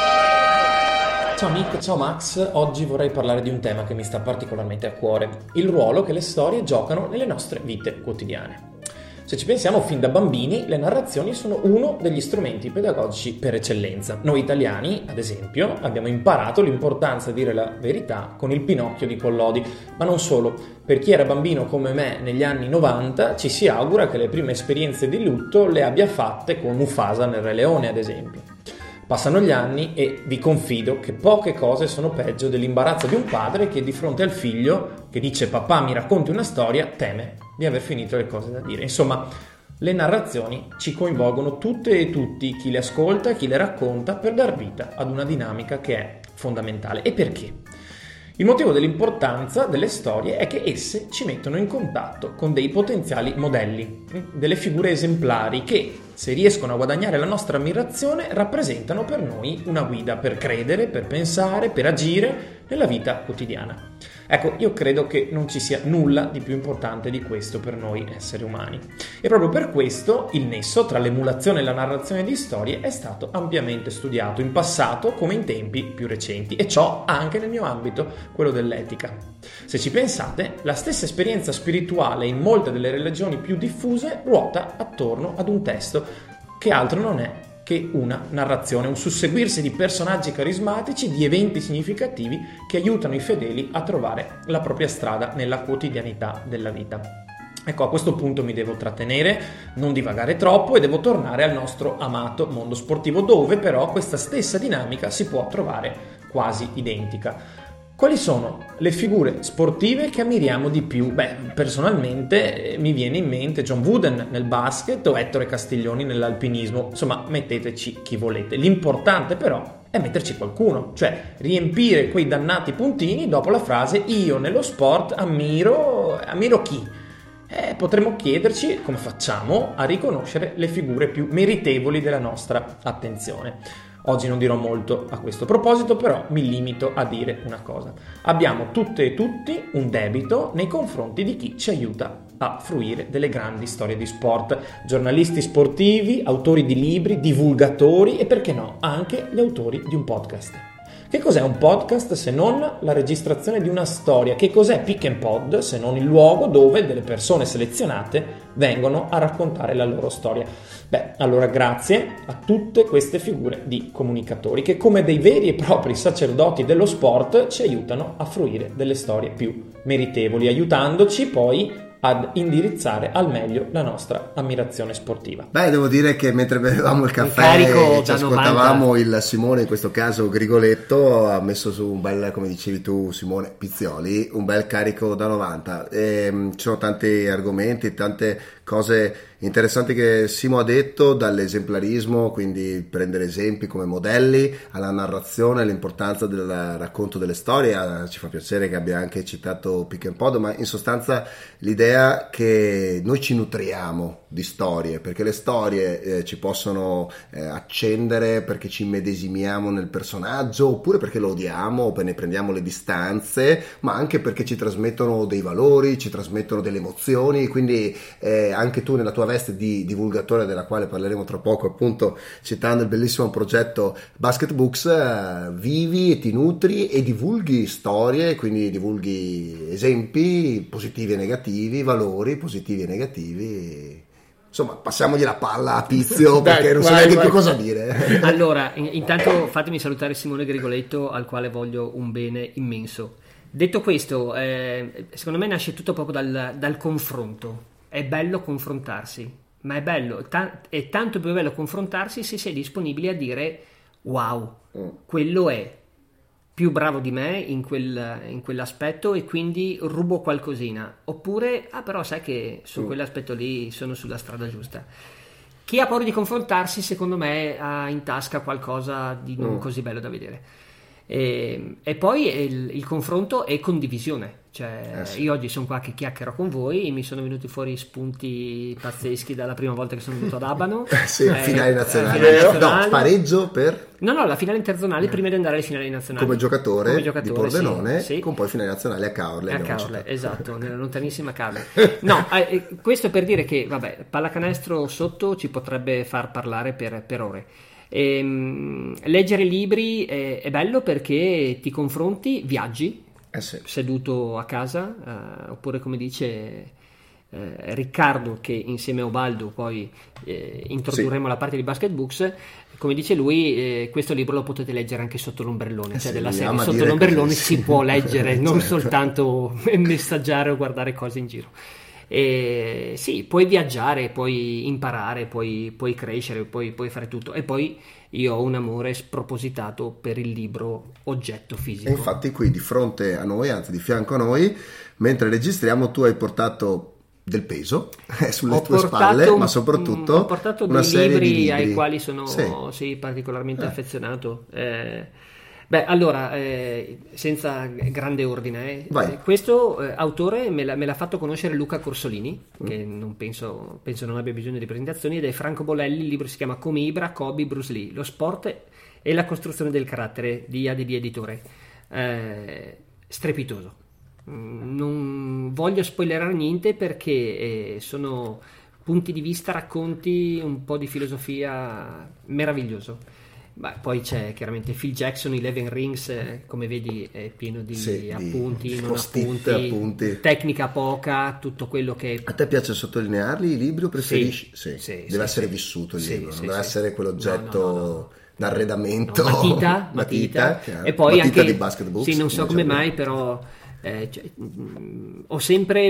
Ciao Mick, ciao Max, oggi vorrei parlare di un tema che mi sta particolarmente a cuore, il ruolo che le storie giocano nelle nostre vite quotidiane. Se ci pensiamo, fin da bambini le narrazioni sono uno degli strumenti pedagogici per eccellenza. Noi italiani, ad esempio, abbiamo imparato l'importanza di dire la verità con il Pinocchio di Collodi, ma non solo. Per chi era bambino come me negli anni 90, ci si augura che le prime esperienze di lutto le abbia fatte con Mufasa nel Re Leone, ad esempio. Passano gli anni e vi confido che poche cose sono peggio dell'imbarazzo di un padre che di fronte al figlio, che dice papà mi racconti una storia, teme di aver finito le cose da dire. Insomma, le narrazioni ci coinvolgono tutte e tutti, chi le ascolta e chi le racconta, per dar vita ad una dinamica che è fondamentale. E perché? Il motivo dell'importanza delle storie è che esse ci mettono in contatto con dei potenziali modelli, delle figure esemplari che, se riescono a guadagnare la nostra ammirazione, rappresentano per noi una guida per credere, per pensare, per agire nella vita quotidiana. Ecco, io credo che non ci sia nulla di più importante di questo per noi esseri umani. E proprio per questo il nesso tra l'emulazione e la narrazione di storie è stato ampiamente studiato in passato come in tempi più recenti, e ciò anche nel mio ambito, quello dell'etica. Se ci pensate, la stessa esperienza spirituale in molte delle religioni più diffuse ruota attorno ad un testo che altro non è che una narrazione, un susseguirsi di personaggi carismatici, di eventi significativi che aiutano i fedeli a trovare la propria strada nella quotidianità della vita. Ecco, a questo punto mi devo trattenere, non divagare troppo, e devo tornare al nostro amato mondo sportivo, dove però questa stessa dinamica si può trovare quasi identica. Quali sono le figure sportive che ammiriamo di più? Personalmente mi viene in mente John Wooden nel basket o Ettore Castiglioni nell'alpinismo. Insomma, metteteci chi volete. L'importante però è metterci qualcuno, cioè riempire quei dannati puntini dopo la frase io nello sport ammiro chi? Potremmo chiederci come facciamo a riconoscere le figure più meritevoli della nostra attenzione. Oggi non dirò molto a questo proposito, però mi limito a dire una cosa. Abbiamo tutte e tutti un debito nei confronti di chi ci aiuta a fruire delle grandi storie di sport. Giornalisti sportivi, autori di libri, divulgatori e, perché no, anche gli autori di un podcast. Che cos'è un podcast se non la registrazione di una storia? Che cos'è Pick and Pod se non il luogo dove delle persone selezionate vengono a raccontare la loro storia? Allora grazie a tutte queste figure di comunicatori che, come dei veri e propri sacerdoti dello sport, ci aiutano a fruire delle storie più meritevoli, aiutandoci poi ad indirizzare al meglio la nostra ammirazione sportiva. Devo dire che mentre bevevamo il caffè e ci ascoltavamo il Simone, in questo caso Grigoletto, ha messo su un bel, come dicevi tu Simone Pizzioli, un bel carico da 90. Ci sono tanti argomenti, tante cose interessanti che Simo ha detto, dall'esemplarismo, quindi prendere esempi come modelli, alla narrazione, l'importanza del racconto delle storie. Ci fa piacere che abbia anche citato Pick and Pod, ma in sostanza l'idea l'idea che noi ci nutriamo di storie, perché le storie ci possono accendere perché ci immedesimiamo nel personaggio, oppure perché lo odiamo o ne prendiamo le distanze, ma anche perché ci trasmettono dei valori, ci trasmettono delle emozioni. Quindi anche tu, nella tua veste di divulgatore, della quale parleremo tra poco, appunto citando il bellissimo progetto Basket Books, vivi e ti nutri e divulghi storie, quindi divulghi esempi positivi e negativi, valori positivi e negativi. Insomma, passiamogli la palla a Tizio, perché non so neanche più cosa dire. Allora, intanto fatemi salutare Simone Grigoletto, al quale voglio un bene immenso. Detto questo, secondo me nasce tutto proprio dal confronto. È bello confrontarsi, ma è bello, è tanto più bello confrontarsi se sei disponibile a dire wow, quello è più bravo di me in quell'aspetto e quindi rubo qualcosina, oppure però sai che su quell'aspetto lì sono sulla strada giusta. Chi ha paura di confrontarsi, secondo me, ha in tasca qualcosa di non così bello da vedere. E poi il confronto è condivisione. Cioè, io oggi sono qua che chiacchiero con voi e mi sono venuti fuori spunti pazzeschi dalla prima volta che sono venuto ad Abano. Finale nazionale. No, pareggio per... No, la finale interzonale prima di andare alle finali nazionali. Come giocatore di Pordenone, sì. Con poi finale nazionale a Caorle. A Caorle, esatto, nella lontanissima Caorle. No, questo per dire che, vabbè, pallacanestro sotto ci potrebbe far parlare per ore. Leggere libri è bello perché ti confronti, viaggi seduto a casa, oppure come dice Riccardo, che insieme a Ubaldo poi introdurremo la parte di Basket Books, come dice lui, questo libro lo potete leggere anche sotto l'ombrellone, cioè della serie sotto l'ombrellone si può leggere, non soltanto messaggiare o guardare cose in giro. Sì, puoi viaggiare, puoi imparare, puoi crescere, puoi fare tutto. E poi io ho un amore spropositato per il libro oggetto fisico. E infatti qui di fronte a noi, anzi di fianco a noi, mentre registriamo, tu hai portato del peso sulle tue spalle, ma soprattutto ho portato una dei libri ai quali sono particolarmente affezionato. Allora, senza grande ordine, questo autore me l'ha fatto conoscere Luca Corsolini, che non penso non abbia bisogno di presentazioni, ed è Franco Bolelli. Il libro si chiama Come Ibra, Kobe, Bruce Lee, lo sport e la costruzione del carattere, di ADB Editore. Strepitoso. Non voglio spoilerare niente perché sono punti di vista, racconti, un po' di filosofia, meraviglioso. Poi c'è chiaramente Phil Jackson, 11 Rings, come vedi è pieno di appunti, non appunti, tecnica poca, tutto quello che... A te piace sottolinearli i libri o preferisci? Sì. Deve essere vissuto il libro, non deve essere quell'oggetto d'arredamento. Matita. Chiaro. E poi matita anche di Basket Books, sì, non so come mai, però ho sempre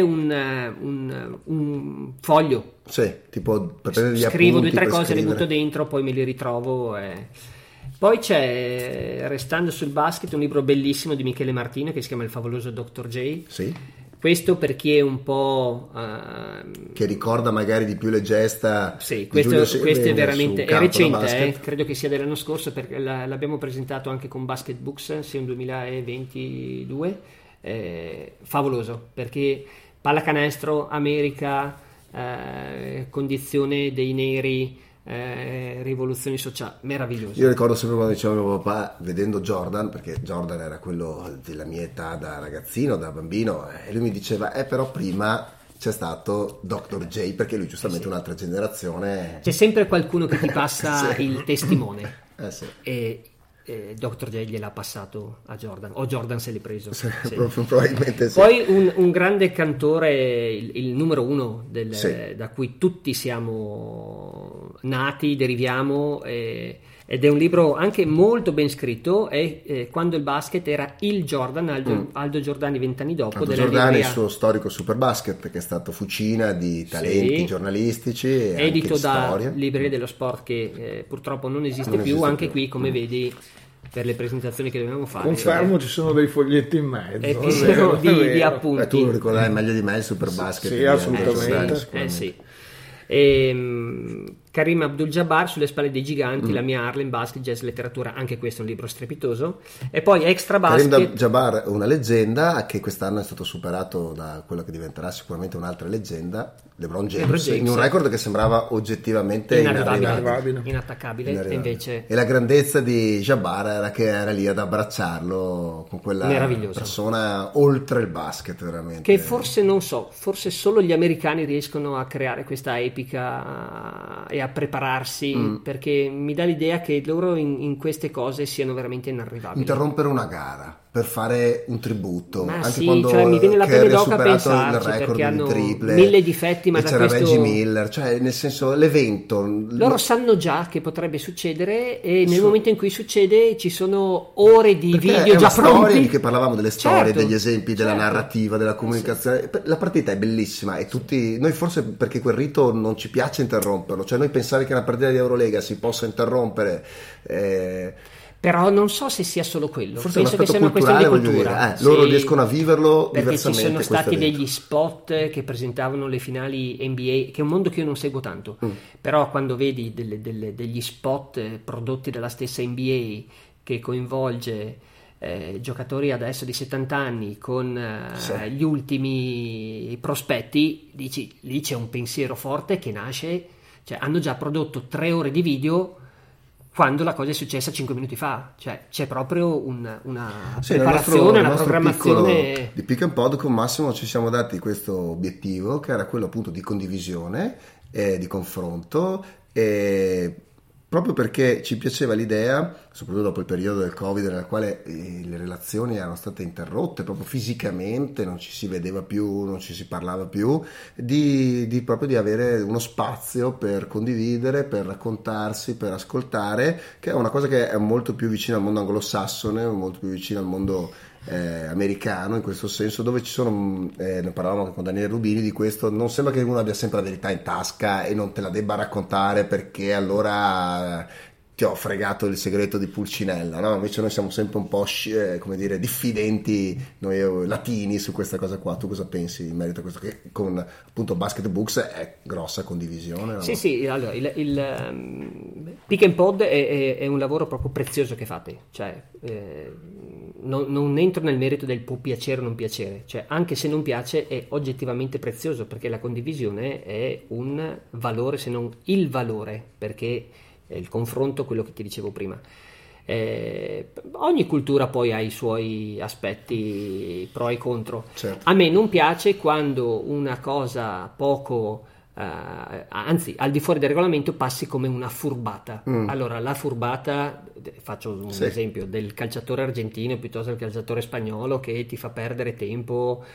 un foglio. Sì, tipo per prendere gli scrivo appunti, 2 o 3 cose, scrivere. le butto dentro, poi me li ritrovo. Poi c'è, restando sul basket, un libro bellissimo di Michele Martino che si chiama Il favoloso Dr. J. Sì. Questo perché è un po' che ricorda magari di più le gesta. Sì, questo è veramente è recente, credo che sia dell'anno scorso, perché l'abbiamo presentato anche con Basket Books, sia un 2022. Favoloso, perché pallacanestro, America, condizione dei neri, rivoluzioni sociali, meraviglioso. Io ricordo sempre quando diceva mio papà, vedendo Jordan, perché Jordan era quello della mia età da ragazzino, da bambino, e lui mi diceva però prima c'è stato Dr. J, perché lui giustamente un'altra generazione, c'è sempre qualcuno che ti passa il testimone. E Dr. J gliel'ha passato a Jordan, o Jordan se l'è preso. Probabilmente sì. Poi un grande cantore, il numero uno da cui tutti siamo nati, deriviamo, ed è un libro anche molto ben scritto, è Quando il basket era il Jordan, Aldo Giordani 20 anni dopo. Aldo Giordani, il suo storico Superbasket, che è stato fucina di talenti giornalistici e edito anche da storia. Libreria dello Sport, che purtroppo non esiste più, anche qui come vedi per le presentazioni che dovevamo fare. Confermo, ci sono dei foglietti in di mezzo. di appunti. Tu lo ricorderai meglio di me il Superbasket. Sì, assolutamente. Sì. Karim Abdul-Jabbar, Sulle spalle dei giganti, la mia Harlem, basket, jazz, letteratura, anche questo è un libro strepitoso. E poi Extra Basket. Karim Abdul-Jabbar, una leggenda che quest'anno è stato superato da quello che diventerà sicuramente un'altra leggenda, LeBron James, in un record che sembrava oggettivamente inattaccabile. E la grandezza di Jabbar era che era lì ad abbracciarlo con quella persona oltre il basket, veramente. Che forse solo gli americani riescono a creare questa epica e a prepararsi, perché mi dà l'idea che loro in queste cose siano veramente inarrivabili. Interrompere una gara per fare un tributo, ma anche sì, quando cioè, mi viene la pelle d'oca a superato il pensarci, record perché hanno di triple, 1000 difetti, ma e da c'era questo Reggie Miller, cioè nel senso l'evento loro sanno già che potrebbe succedere, e nel momento in cui succede ci sono ore di perché video già pronti, che parlavamo delle storie, certo, degli esempi, della certo, narrativa, della comunicazione. La partita è bellissima e tutti noi, forse perché quel rito non ci piace interromperlo, cioè noi pensare che una partita di Eurolega si possa interrompere, però non so se sia solo quello, forse penso che sia una culturale, questione di cultura. Loro riescono a viverlo perché diversamente. ci sono stati degli spot che presentavano le finali NBA, che è un mondo che io non seguo tanto, però quando vedi degli spot prodotti dalla stessa NBA che coinvolge giocatori adesso di 70 anni con gli ultimi prospetti, dici, lì c'è un pensiero forte che nasce, cioè hanno già prodotto 3 ore di video quando la cosa è successa 5 minuti fa, cioè c'è proprio una preparazione, una programmazione. Di Pick and Pod con Massimo ci siamo dati questo obiettivo, che era quello appunto di condivisione, di confronto, proprio perché ci piaceva l'idea, soprattutto dopo il periodo del Covid nel quale le relazioni erano state interrotte proprio fisicamente, non ci si vedeva più, non ci si parlava più, proprio di avere uno spazio per condividere, per raccontarsi, per ascoltare, che è una cosa che è molto più vicina al mondo anglosassone, molto più vicina al mondo americano in questo senso, dove ci sono, ne parlavamo anche con Daniele Rubini di questo, non sembra che uno abbia sempre la verità in tasca e non te la debba raccontare perché allora ti ho fregato il segreto di Pulcinella, no? Invece noi siamo sempre un po' come dire, diffidenti noi latini su questa cosa qua. Tu cosa pensi in merito a questo, che con appunto Basket Books è grossa condivisione, no? Sì, allora il Pick and Pod è un lavoro proprio prezioso che fate, cioè non entro nel merito del può piacere o non piacere, cioè anche se non piace è oggettivamente prezioso, perché la condivisione è un valore, se non il valore, perché è il confronto, quello che ti dicevo prima. Ogni cultura poi ha i suoi aspetti pro e contro. Certo. A me non piace quando una cosa poco anzi al di fuori del regolamento passi come una furbata. Allora la furbata, faccio un esempio del calciatore argentino piuttosto del calciatore spagnolo che ti fa perdere tempo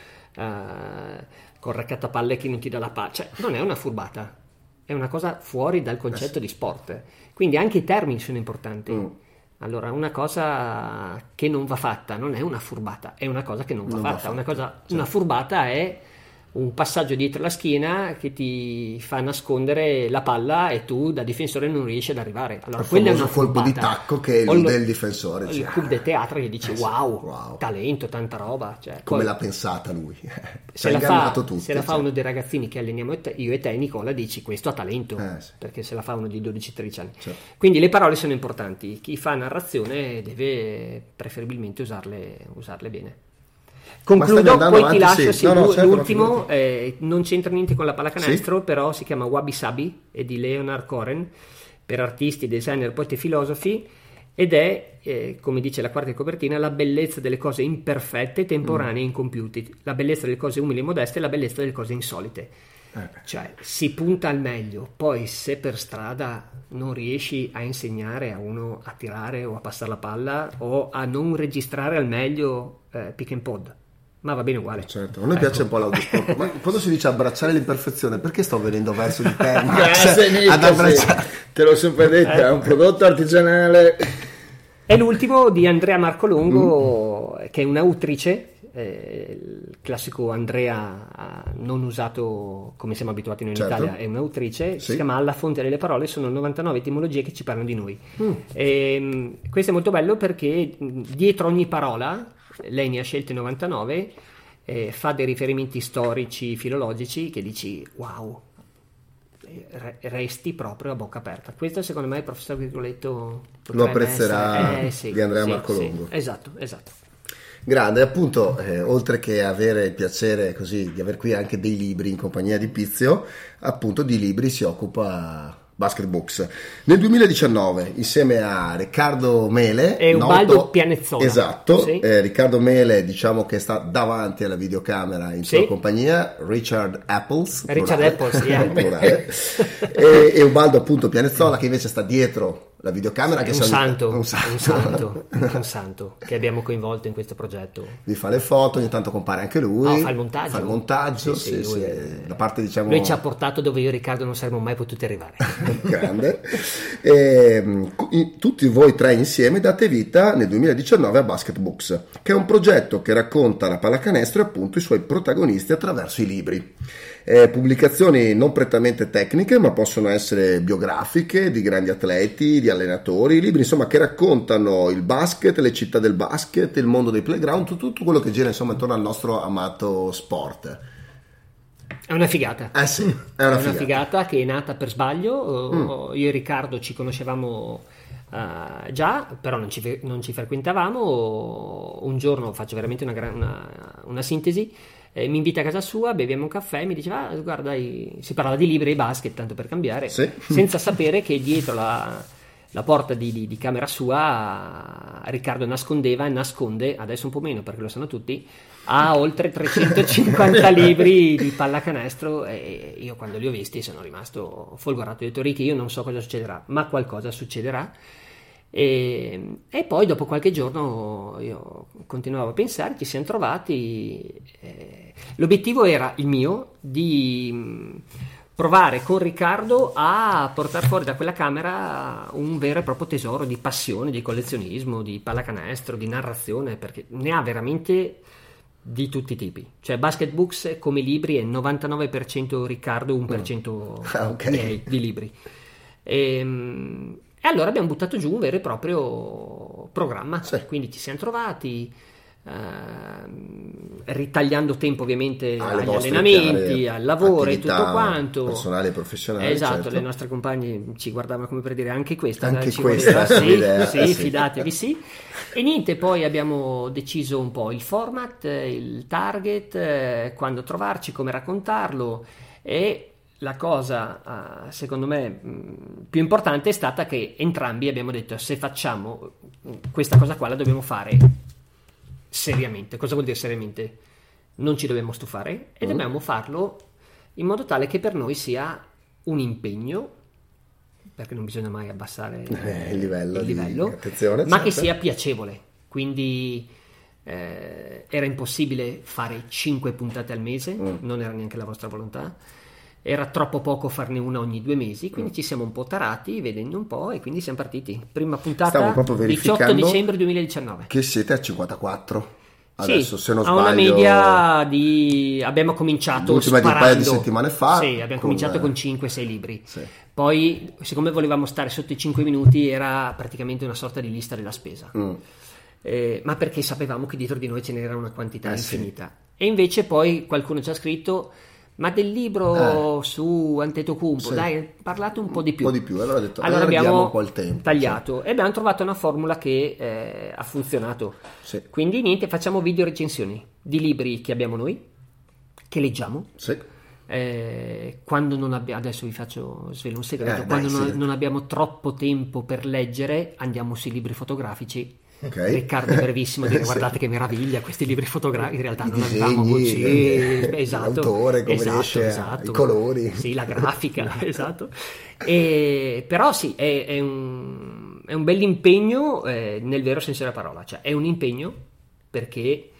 con raccattapalle che non ti dà la palla, cioè non è una furbata, è una cosa fuori dal concetto di sport, quindi anche i termini sono importanti. Allora una cosa che non va fatta non è una furbata, è una cosa che non va fatta. Una furbata è un passaggio dietro la schiena che ti fa nascondere la palla e tu da difensore non riesci ad arrivare. Allora quello è una colpo di tacco che elude il difensore, il coup de teatro che dici wow, talento, tanta roba, cioè, come poi, l'ha pensata lui. Se la fa uno dei ragazzini che alleniamo io e te, Nicola, dici questo ha talento, perché se la fa uno di 12-13 anni. Certo. Quindi le parole sono importanti, chi fa narrazione deve preferibilmente usarle bene. Concludo, poi ti lascio l'ultimo, non c'entra niente con la pallacanestro, però si chiama Wabi Sabi, è di Leonard Cohen, per artisti, designer, poeti e filosofi, ed è, come dice la quarta copertina, la bellezza delle cose imperfette, temporanee e incompiute, la bellezza delle cose umili e modeste e la bellezza delle cose insolite. Cioè si punta al meglio, poi se per strada non riesci a insegnare a uno a tirare o a passare la palla o a non registrare al meglio pick and pod, ma va bene uguale. Certo, a noi piace un po' l'autosport, ma quando si dice abbracciare l'imperfezione, perché sto venendo verso di te? Ad abbracciare, te l'ho sempre detto, è un prodotto artigianale. È l'ultimo di Andrea Marcolongo, che è un'autrice, il classico Andrea non usato come siamo abituati noi in Italia, è un'autrice, si chiama Alla fonte delle parole, sono 99 etimologie che ci parlano di noi. Questo è molto bello perché dietro ogni parola lei ne ha scelte 99, fa dei riferimenti storici, filologici che dici wow, resti proprio a bocca aperta. Questo secondo me il professor Virgoletto lo apprezzerà sì, di Andrea sì, Marcolongo. Sì, esatto. Grande, appunto, oltre che avere il piacere così di aver qui anche dei libri in compagnia di Pizio, appunto di libri si occupa Basket Books. Nel 2019, insieme a Riccardo Mele e Ubaldo Pianezzola. Esatto, sì. Riccardo Mele, diciamo che sta davanti alla videocamera in sua compagnia, Richard Apples, plurale, e Ubaldo appunto Pianezzola, che invece sta dietro la videocamera, che è un santo che abbiamo coinvolto in questo progetto. Vi fa le foto, ogni tanto compare anche lui, fa il montaggio, sì, la parte, diciamo, lui ci ha portato dove io e Riccardo non saremmo mai potuti arrivare. Grande. Tutti voi tre insieme date vita nel 2019 a Basket Books, che è un progetto che racconta la pallacanestro e appunto i suoi protagonisti attraverso i libri. Pubblicazioni non prettamente tecniche, ma possono essere biografiche di grandi atleti, di allenatori, libri insomma che raccontano il basket, le città del basket, il mondo dei playground, tutto quello che gira insomma intorno al nostro amato sport. È una figata. Sì, è una figata che è nata per sbaglio. Io e Riccardo ci conoscevamo già, però non ci frequentavamo. Un giorno faccio veramente una sintesi. Mi invita a casa sua, beviamo un caffè, mi diceva guarda, si parlava di libri e basket, tanto per cambiare, senza sapere che dietro la porta di camera sua Riccardo nascondeva e nasconde, adesso un po' meno perché lo sanno tutti, ha oltre 350 libri di pallacanestro, e io quando li ho visti sono rimasto folgorato. Ho detto Ricky, io non so cosa succederà, ma qualcosa succederà. E poi dopo qualche giorno io continuavo a pensare, ci siamo trovati, l'obiettivo era il mio di provare con Riccardo a portare fuori da quella camera un vero e proprio tesoro di passione, di collezionismo, di pallacanestro, di narrazione, perché ne ha veramente di tutti i tipi. Cioè Basket Books come libri è 99% Riccardo, 1% miei di libri. E allora abbiamo buttato giù un vero e proprio programma, quindi ci siamo trovati ritagliando tempo ovviamente agli allenamenti, al lavoro e tutto quanto, personale e professionale. Esatto, certo. Le nostre compagne ci guardavano come per dire anche questa sì, fidatevi, sì. E niente, poi abbiamo deciso un po' il format, il target, quando trovarci, come raccontarlo, e la cosa secondo me più importante è stata che entrambi abbiamo detto: se facciamo questa cosa qua la dobbiamo fare seriamente. Cosa vuol dire seriamente? Non ci dobbiamo stufare e dobbiamo farlo in modo tale che per noi sia un impegno, perché non bisogna mai abbassare il livello di attenzione, ma che sia piacevole. Quindi era impossibile fare 5 puntate al mese, non era neanche la vostra volontà. Era troppo poco farne una ogni 2 mesi, quindi ci siamo un po' tarati vedendo un po' e quindi siamo partiti. Prima puntata 18 dicembre 2019. Che siete a 54 adesso, se non a sbaglio. Una media di abbiamo cominciato l'ultima sparando. di un paio di settimane fa. Sì, abbiamo cominciato con 5-6 libri. Sì. Poi, siccome volevamo stare sotto i 5 minuti, era praticamente una sorta di lista della spesa. Ma perché sapevamo che dietro di noi ce n'era una quantità infinita. E invece poi qualcuno ci ha scritto: ma del libro su Antetokounmpo, dai, parlate un po' di più. Allora ho detto, allora abbiamo un po' il tempo, tagliato e abbiamo trovato una formula che ha funzionato. Sì. Quindi niente, facciamo video recensioni di libri che abbiamo noi, che leggiamo. Sì. Quando non abbiamo, adesso vi svelo un segreto, non abbiamo troppo tempo per leggere, andiamo sui libri fotografici. Riccardo è brevissimo a dire guardate che meraviglia questi libri fotografici, in realtà non avevamo l'autore come riesce i colori, sì, la grafica esatto. Però sì, è un bell'impegno nel vero senso della parola, cioè è un impegno perché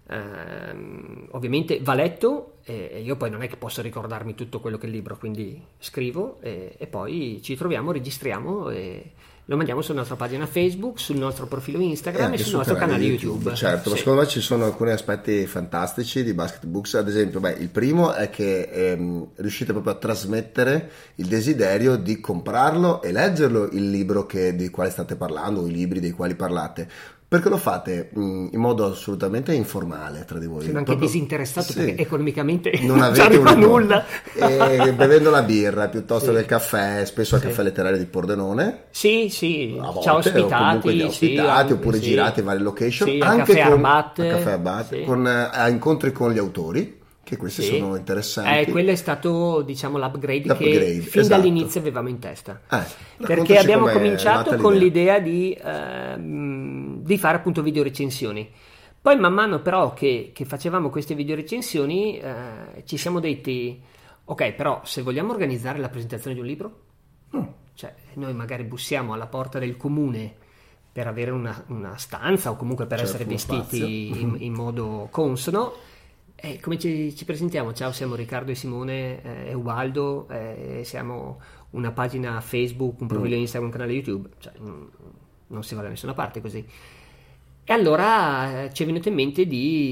ovviamente va letto e io poi non è che posso ricordarmi tutto quello che è il libro, quindi scrivo e poi ci troviamo, registriamo e lo mandiamo sulla nostra pagina Facebook, sul nostro profilo Instagram e sul nostro canale YouTube. Certo, ma secondo me ci sono alcuni aspetti fantastici di Basket Books. Ad esempio, il primo è che riuscite proprio a trasmettere il desiderio di comprarlo e leggerlo il libro di quale state parlando, o i libri dei quali parlate. Perché lo fate in modo assolutamente informale tra di voi. Sono anche disinteressato perché economicamente non non avete arriva nulla. E bevendo la birra piuttosto del caffè, spesso al caffè letterario di Pordenone. Sì, A volte, ci ha ospitati, o comunque li ha ospitati, oppure girate in varie location. Sì, anche a Caffè Arbat, con incontri con gli autori, che questi sono interessanti. Quello è stato, diciamo, l'upgrade che fin esatto. dall'inizio avevamo in testa, Perché abbiamo cominciato con l'idea di fare appunto video recensioni. Poi man mano però che facevamo queste video recensioni ci siamo detti, ok, però se vogliamo organizzare la presentazione di un libro, cioè noi magari bussiamo alla porta del comune per avere una stanza o comunque per essere vestiti in modo consono. Come ci presentiamo? Ciao, siamo Riccardo e Simone e Ubaldo, siamo una pagina Facebook, un profilo Instagram, un canale YouTube, cioè, non si va da nessuna parte così. E allora ci è venuto in mente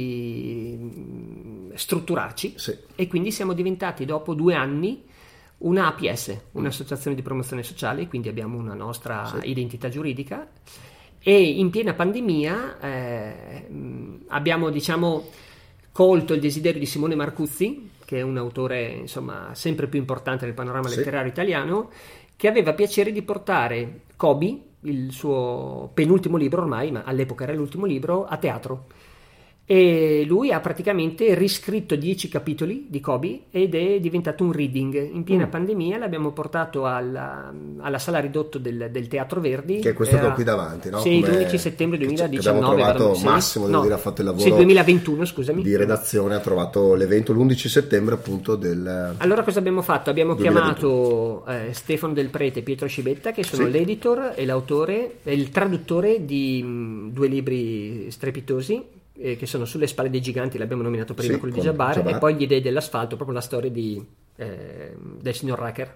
di strutturarci e quindi siamo diventati dopo 2 anni una APS, un'associazione di promozione sociale, quindi abbiamo una nostra identità giuridica e in piena pandemia abbiamo, diciamo, colto il desiderio di Simone Marcuzzi, che è un autore insomma sempre più importante nel panorama letterario italiano, che aveva piacere di portare Kobe, il suo penultimo libro ormai, ma all'epoca era l'ultimo libro, a teatro. E lui ha praticamente riscritto 10 capitoli di Kobe ed è diventato un reading. In piena pandemia l'abbiamo portato alla sala ridotto del Teatro Verdi, che è questo che ho qui davanti, no? Sì, l'11 settembre 2019 abbiamo trovato Massimo, devo dire, ha fatto il lavoro 2021, scusami, di redazione, ha trovato l'evento l'11 settembre appunto del... Allora cosa abbiamo fatto? Abbiamo 2021. chiamato Stefano Del Prete e Pietro Scibetta, che sono l'editor e l'autore e il traduttore di 2 libri strepitosi che sono Sulle spalle dei giganti, l'abbiamo nominato prima, quello di Jabbar, e poi Gli dei dell'asfalto, proprio la storia del signor Rucker.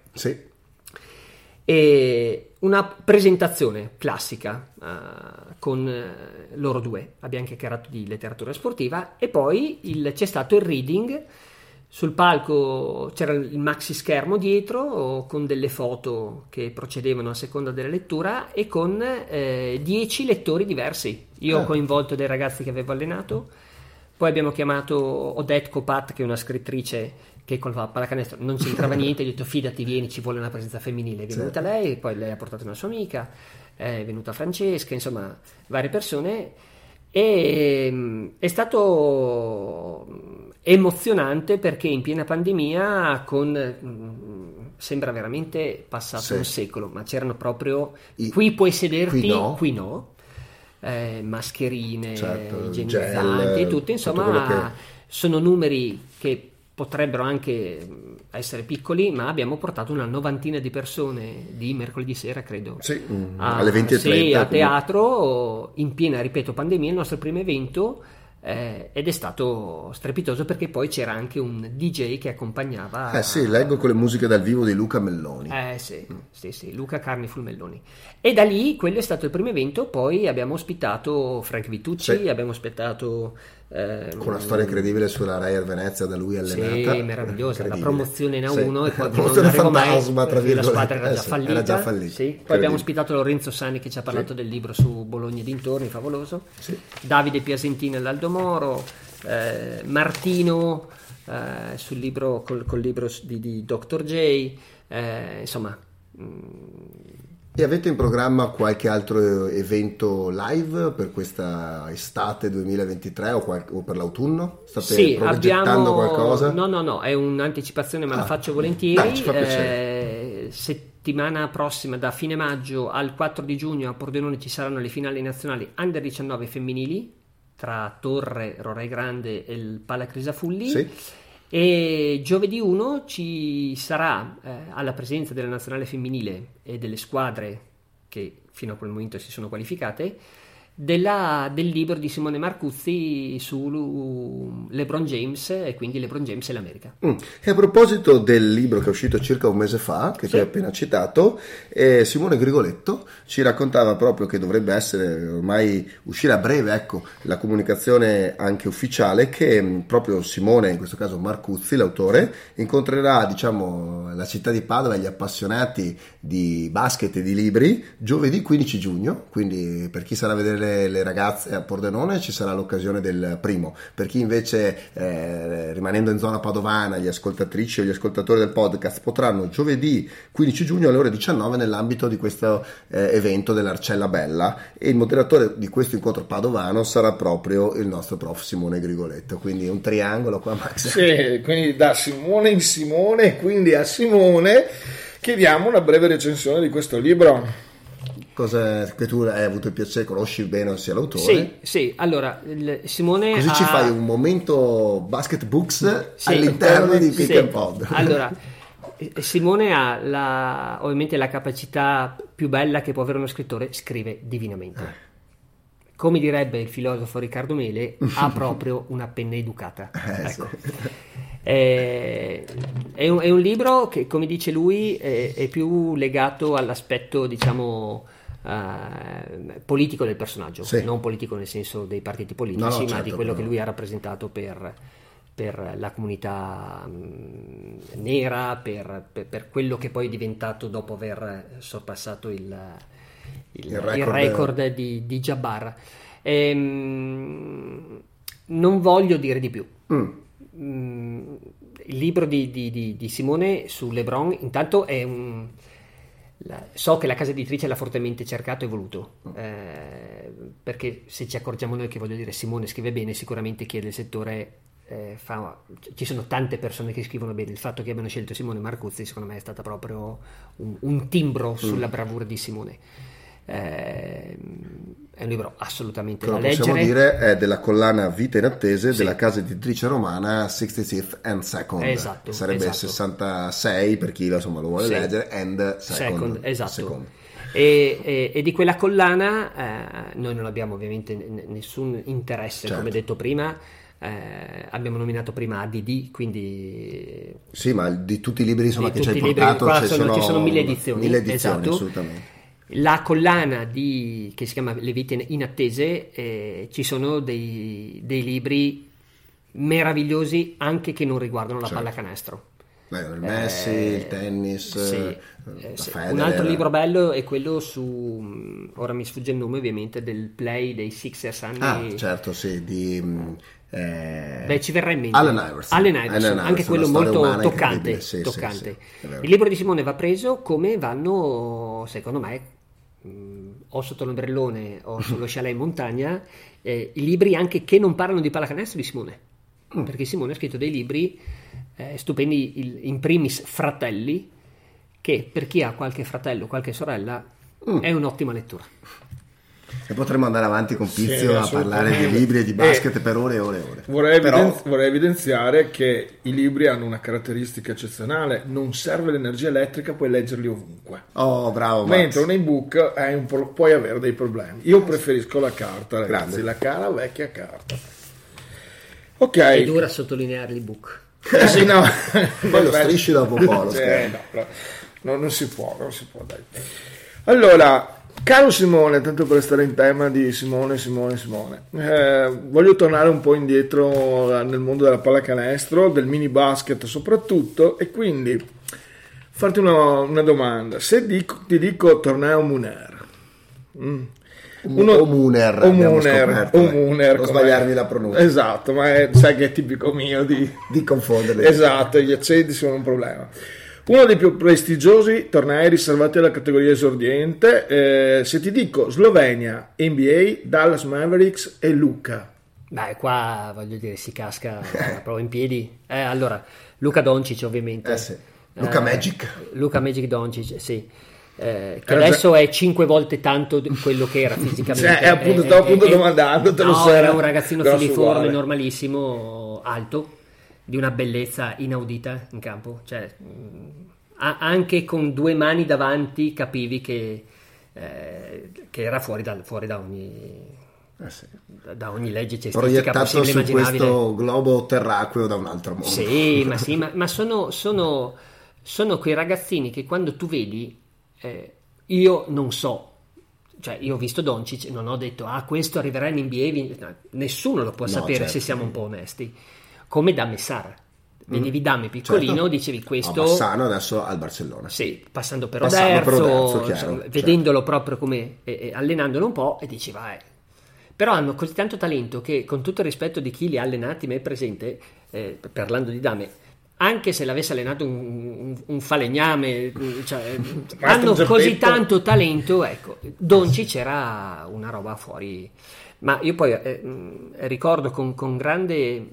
E una presentazione classica con loro due. Abbiamo chiacchierato di letteratura sportiva e poi c'è stato il reading. Sul palco c'era il maxi schermo dietro con delle foto che procedevano a seconda della lettura e con 10 lettori diversi. Io ho coinvolto dei ragazzi che avevo allenato, poi abbiamo chiamato Odette Copat, che è una scrittrice che con la pallacanestro non c'entrava niente, gli ho detto fidati, vieni, ci vuole una presenza femminile. È venuta lei, poi lei ha portato una sua amica, è venuta Francesca, insomma varie persone. E è stato emozionante perché in piena pandemia sembra veramente passato un secolo, ma c'erano proprio qui puoi sederti, qui no, mascherine, igienizzanti e tutto, insomma sono numeri che potrebbero anche essere piccoli, ma abbiamo portato una 90 di persone di mercoledì sera, credo, alle 20:30 a teatro, in piena, ripeto, pandemia, il nostro primo evento, ed è stato strepitoso perché poi c'era anche un DJ che accompagnava. Leggo con le musiche dal vivo di Luca Melloni. Sì, Luca Carniful Melloni. E da lì, quello è stato il primo evento. Poi abbiamo ospitato Frank Vitucci, abbiamo ospitato con una storia incredibile sulla Reyer Venezia, da lui allenata, meravigliosa, la promozione in A1 e poi promozione fantasma, tra la squadra era già fallita, Poi abbiamo ospitato Lorenzo Sani, che ci ha parlato del libro su Bologna e dintorni, favoloso, Davide Piasentini all'Aldo Moro, Martino sul libro col libro di Dr. J, insomma. E avete in programma qualche altro evento live per questa estate 2023 o per l'autunno? State progettando qualcosa? No, è un'anticipazione, ma la faccio volentieri. Dai, ci fa piacere. Settimana prossima, da fine maggio al 4 di giugno, a Pordenone ci saranno le finali nazionali Under 19 femminili tra Torre, Rorai Grande e il Pala Crisafulli. E giovedì 1 ci sarà alla presenza della nazionale femminile e delle squadre che fino a quel momento si sono qualificate del libro di Simone Marcuzzi su LeBron James, e quindi LeBron James e l'America. E a proposito del libro che è uscito circa un mese fa, che ti hai appena citato, Simone Grigoletto ci raccontava proprio che dovrebbe essere ormai uscire a breve, la comunicazione anche ufficiale, che proprio Simone, in questo caso Marcuzzi, l'autore, incontrerà, diciamo, la città di Padova, gli appassionati di basket e di libri, giovedì 15 giugno, quindi per chi sarà a vedere vedere le ragazze a Pordenone ci sarà l'occasione del primo. Per chi invece rimanendo in zona padovana, gli ascoltatrici o gli ascoltatori del podcast potranno giovedì 15 giugno alle ore 19 nell'ambito di questo evento dell'Arcella Bella, e il moderatore di questo incontro padovano sarà proprio il nostro prof Simone Grigoletto, quindi un triangolo qua, Max. Sì, quindi da Simone in Simone, quindi a Simone chiediamo una breve recensione di questo libro. Cosa che tu hai avuto il piacere, conosci bene sia l'autore? Sì, allora Simone così ci fai un momento basket books all'interno di Pick and Pod. Allora, Simone ha ovviamente la capacità più bella che può avere uno scrittore: scrive divinamente. Come direbbe il filosofo Riccardo Mele, ha proprio una penna educata. Ecco. È un libro che, come dice lui, è più legato all'aspetto, diciamo, politico del personaggio, non politico nel senso dei partiti politici, ma di quello che lui ha rappresentato per la comunità nera, per quello che poi è diventato dopo aver sorpassato il record di Jabbar. Non voglio dire di più. Il libro di Simone su LeBron intanto è so che la casa editrice l'ha fortemente cercato e voluto, perché se ci accorgiamo noi che, voglio dire, Simone scrive bene, sicuramente chi è del settore ci sono tante persone che scrivono bene. Il fatto che abbiano scelto Simone Marcuzzi secondo me è stata proprio un timbro sulla bravura di Simone. È un libro assolutamente da leggere. Possiamo dire è della collana Vita in attese della casa editrice romana 66th and Second. Esatto, sarebbe 66 per chi insomma lo vuole leggere, and Second. Esatto. Second. E di quella collana noi non abbiamo ovviamente nessun interesse, come detto prima. Abbiamo nominato prima ADD, quindi sì, ma di tutti i libri insomma che ci hai portato ci sono 1000 edizioni, esatto. Assolutamente. La collana che si chiama Le vite in attese, ci sono dei libri meravigliosi anche che non riguardano la pallacanestro. Il Messi, il tennis, un altro libro bello è quello su, ora mi sfugge il nome ovviamente, del play dei Sixers anni. di ci verrà in mente Allen Iverson, anche quello molto toccante. Sì, il libro di Simone va preso come vanno, secondo me, o sotto l'ombrellone o sullo chalet in montagna, i libri anche che non parlano di pallacanestro di Simone, perché Simone ha scritto dei libri stupendi, in primis Fratelli, che per chi ha qualche fratello, qualche sorella è un'ottima lettura. E potremmo andare avanti con Pizio a parlare di libri e di basket per ore e ore e ore. Vorrei evidenziare che i libri hanno una caratteristica eccezionale: non serve l'energia elettrica, puoi leggerli ovunque. Oh, bravo. Mentre un ebook puoi avere dei problemi. Io preferisco la carta, ragazzi, la cara vecchia carta. Ok. È dura sottolineare l'ebook. Sì, no. Poi lo strisci dopo un po'. Non si può, dai. Allora, caro Simone, tanto per stare in tema di Simone, voglio tornare un po' indietro nel mondo della pallacanestro, del mini basket soprattutto, e quindi farti una domanda. Se ti dico torneo Muner, o Muner, non sbagliarmi la pronuncia. Esatto, ma sai che è tipico mio di confonderle. Esatto, gli accenti sono un problema. Uno dei più prestigiosi tornei riservati alla categoria esordiente. Se ti dico Slovenia, NBA, Dallas Mavericks e Luka. Beh, qua voglio dire si casca proprio in piedi. Allora, Luka Doncic ovviamente. Luka Magic Doncic, sì. Che adesso è 5 volte tanto quello che era fisicamente. Stavo domandando. Era un ragazzino filiforme, normalissimo, alto, di una bellezza inaudita in campo, cioè anche con 2 mani davanti capivi che era fuori da ogni legge cestistica possibile e immaginabile. Su questo globo terracqueo da un altro mondo. Sì, ma sono quei ragazzini che quando tu vedi, io non so, cioè io ho visto Doncic, non ho detto questo arriverà in NBA, nessuno lo può sapere, se siamo un po' onesti. Come da Messar, vedevi Dame piccolino, dicevi questo. Bassano adesso al Barcellona. Sì, passando per Oderzo, vedendolo proprio come allenandolo un po', e diceva però hanno così tanto talento che, con tutto il rispetto di chi li ha allenati, me presente, parlando di dame, anche se l'avesse allenato un falegname, cioè, hanno così tanto talento, ecco. Doncic era una roba fuori. Ma io poi ricordo con grande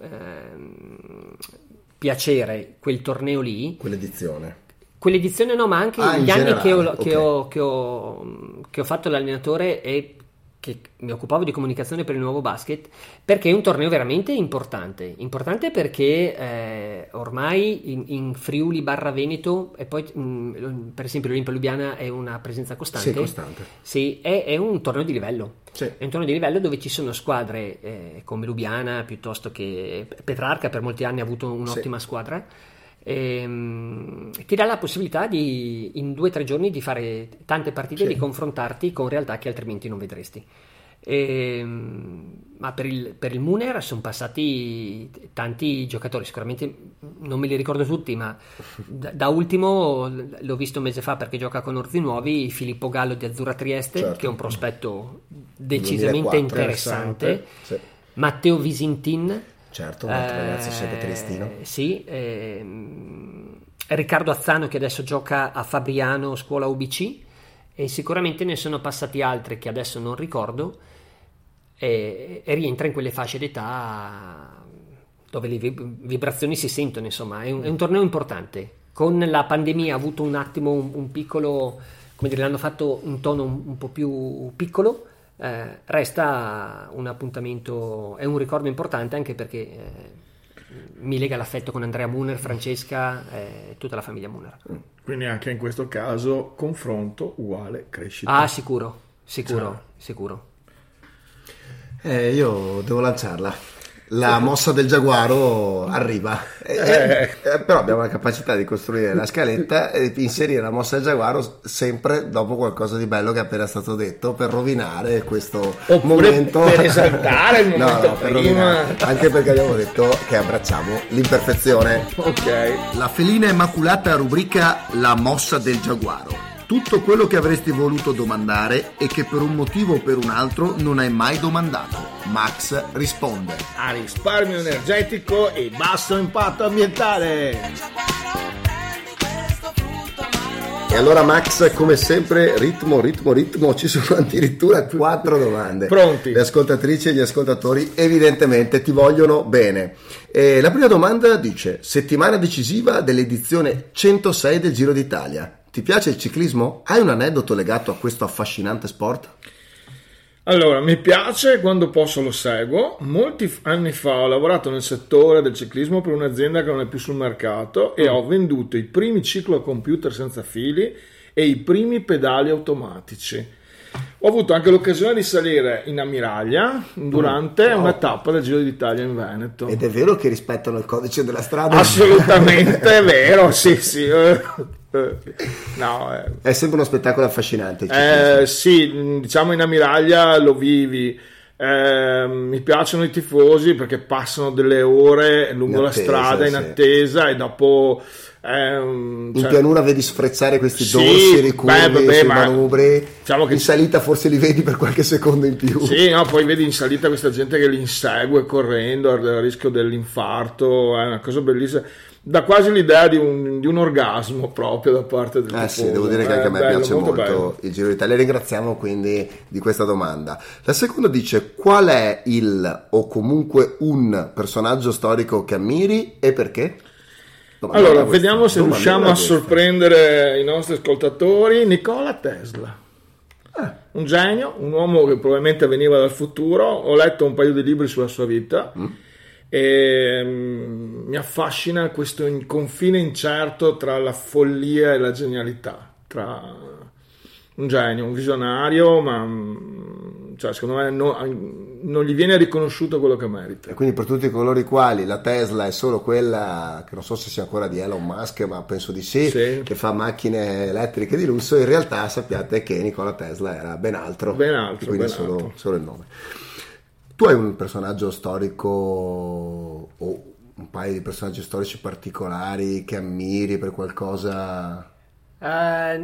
piacere quel torneo lì, quell'edizione no, ma anche gli anni che ho fatto l'allenatore e che mi occupavo di comunicazione per il Nuovo Basket, perché è un torneo veramente importante perché ormai in Friuli / Veneto, e poi per esempio l'Olimpia Lubiana è una presenza costante. Sì, è un torneo di livello. Sì. È un torneo di livello dove ci sono squadre come Lubiana, piuttosto che Petrarca, per molti anni ha avuto un'ottima squadra. Ti dà la possibilità di in 2 o 3 giorni di fare tante partite, di confrontarti con realtà che altrimenti non vedresti. Ma per il Muner sono passati tanti giocatori, sicuramente non me li ricordo tutti, ma da ultimo l'ho visto un mese fa perché gioca con Orzi Nuovi, Filippo Gallo di Azzurra Trieste, che è un prospetto decisamente 2004, interessante, Matteo Visintin. Certo, un altro ragazzo sempre tristino. Sì, Riccardo Azzano che adesso gioca a Fabriano, scuola UBC, e sicuramente ne sono passati altri che adesso non ricordo, e rientra in quelle fasce d'età dove le vibrazioni si sentono, insomma, è un torneo importante. Con la pandemia ha avuto un attimo un piccolo, come dire, l'hanno fatto in tono un po' più piccolo. Resta un appuntamento, è un ricordo importante anche perché mi lega l'affetto con Andrea Muner, Francesca e tutta la famiglia Muner. Quindi anche in questo caso confronto uguale crescita. Sicuro. Io devo lanciarla. La mossa del giaguaro arriva, però abbiamo la capacità di costruire la scaletta e inserire la mossa del giaguaro sempre dopo qualcosa di bello che è appena stato detto, per rovinare questo momento, per esaltare il momento per rovinare, anche perché abbiamo detto che abbracciamo l'imperfezione. Ok. La felina immacolata rubrica La mossa del giaguaro. Tutto quello che avresti voluto domandare e che per un motivo o per un altro non hai mai domandato. Max risponde. A risparmio energetico e basso impatto ambientale. E allora Max, come sempre, ritmo, ci sono addirittura 4 domande. Pronti? Le ascoltatrici e gli ascoltatori evidentemente ti vogliono bene. E la prima domanda dice: settimana decisiva dell'edizione 106 del Giro d'Italia. Ti piace il ciclismo? Hai un aneddoto legato a questo affascinante sport? Allora, mi piace, quando posso lo seguo. Molti anni fa ho lavorato nel settore del ciclismo per un'azienda che non è più sul mercato e ho venduto i primi ciclocomputer senza fili e i primi pedali automatici. Ho avuto anche l'occasione di salire in ammiraglia durante una tappa del Giro d'Italia in Veneto. Ed è vero che rispettano il codice della strada? Assolutamente è vero, sì. No, è sempre uno spettacolo affascinante. Sì, diciamo in ammiraglia lo vivi. Mi piacciono i tifosi perché passano delle ore lungo la strada in attesa e dopo in pianura vedi sfrezzare questi dorsi ricurvi sui manubri, diciamo che in salita forse li vedi per qualche secondo in più. Sì, no, poi vedi in salita questa gente che li insegue correndo a rischio dell'infarto, è una cosa bellissima, dà quasi l'idea di un orgasmo proprio da parte del tifoso. Sì, devo dire che anche a me piace molto il Giro d'Italia. Ringraziamo quindi di questa domanda. La seconda dice: qual è il o comunque un personaggio storico che ammiri e perché? Allora, vediamo se riusciamo a sorprendere i nostri ascoltatori. Nikola Tesla, un genio, un uomo che probabilmente veniva dal futuro. Ho letto un paio di libri sulla sua vita e mi affascina questo confine incerto tra la follia e la genialità, tra un genio, un visionario, ma cioè, secondo me non gli viene riconosciuto quello che merita. E quindi per tutti coloro i quali la Tesla è solo quella, che non so se sia ancora di Elon Musk, ma penso di sì, che fa macchine elettriche di lusso, in realtà sappiate che Nikola Tesla era ben altro. Quindi solo il nome. Tu hai un personaggio storico o un paio di personaggi storici particolari che ammiri per qualcosa?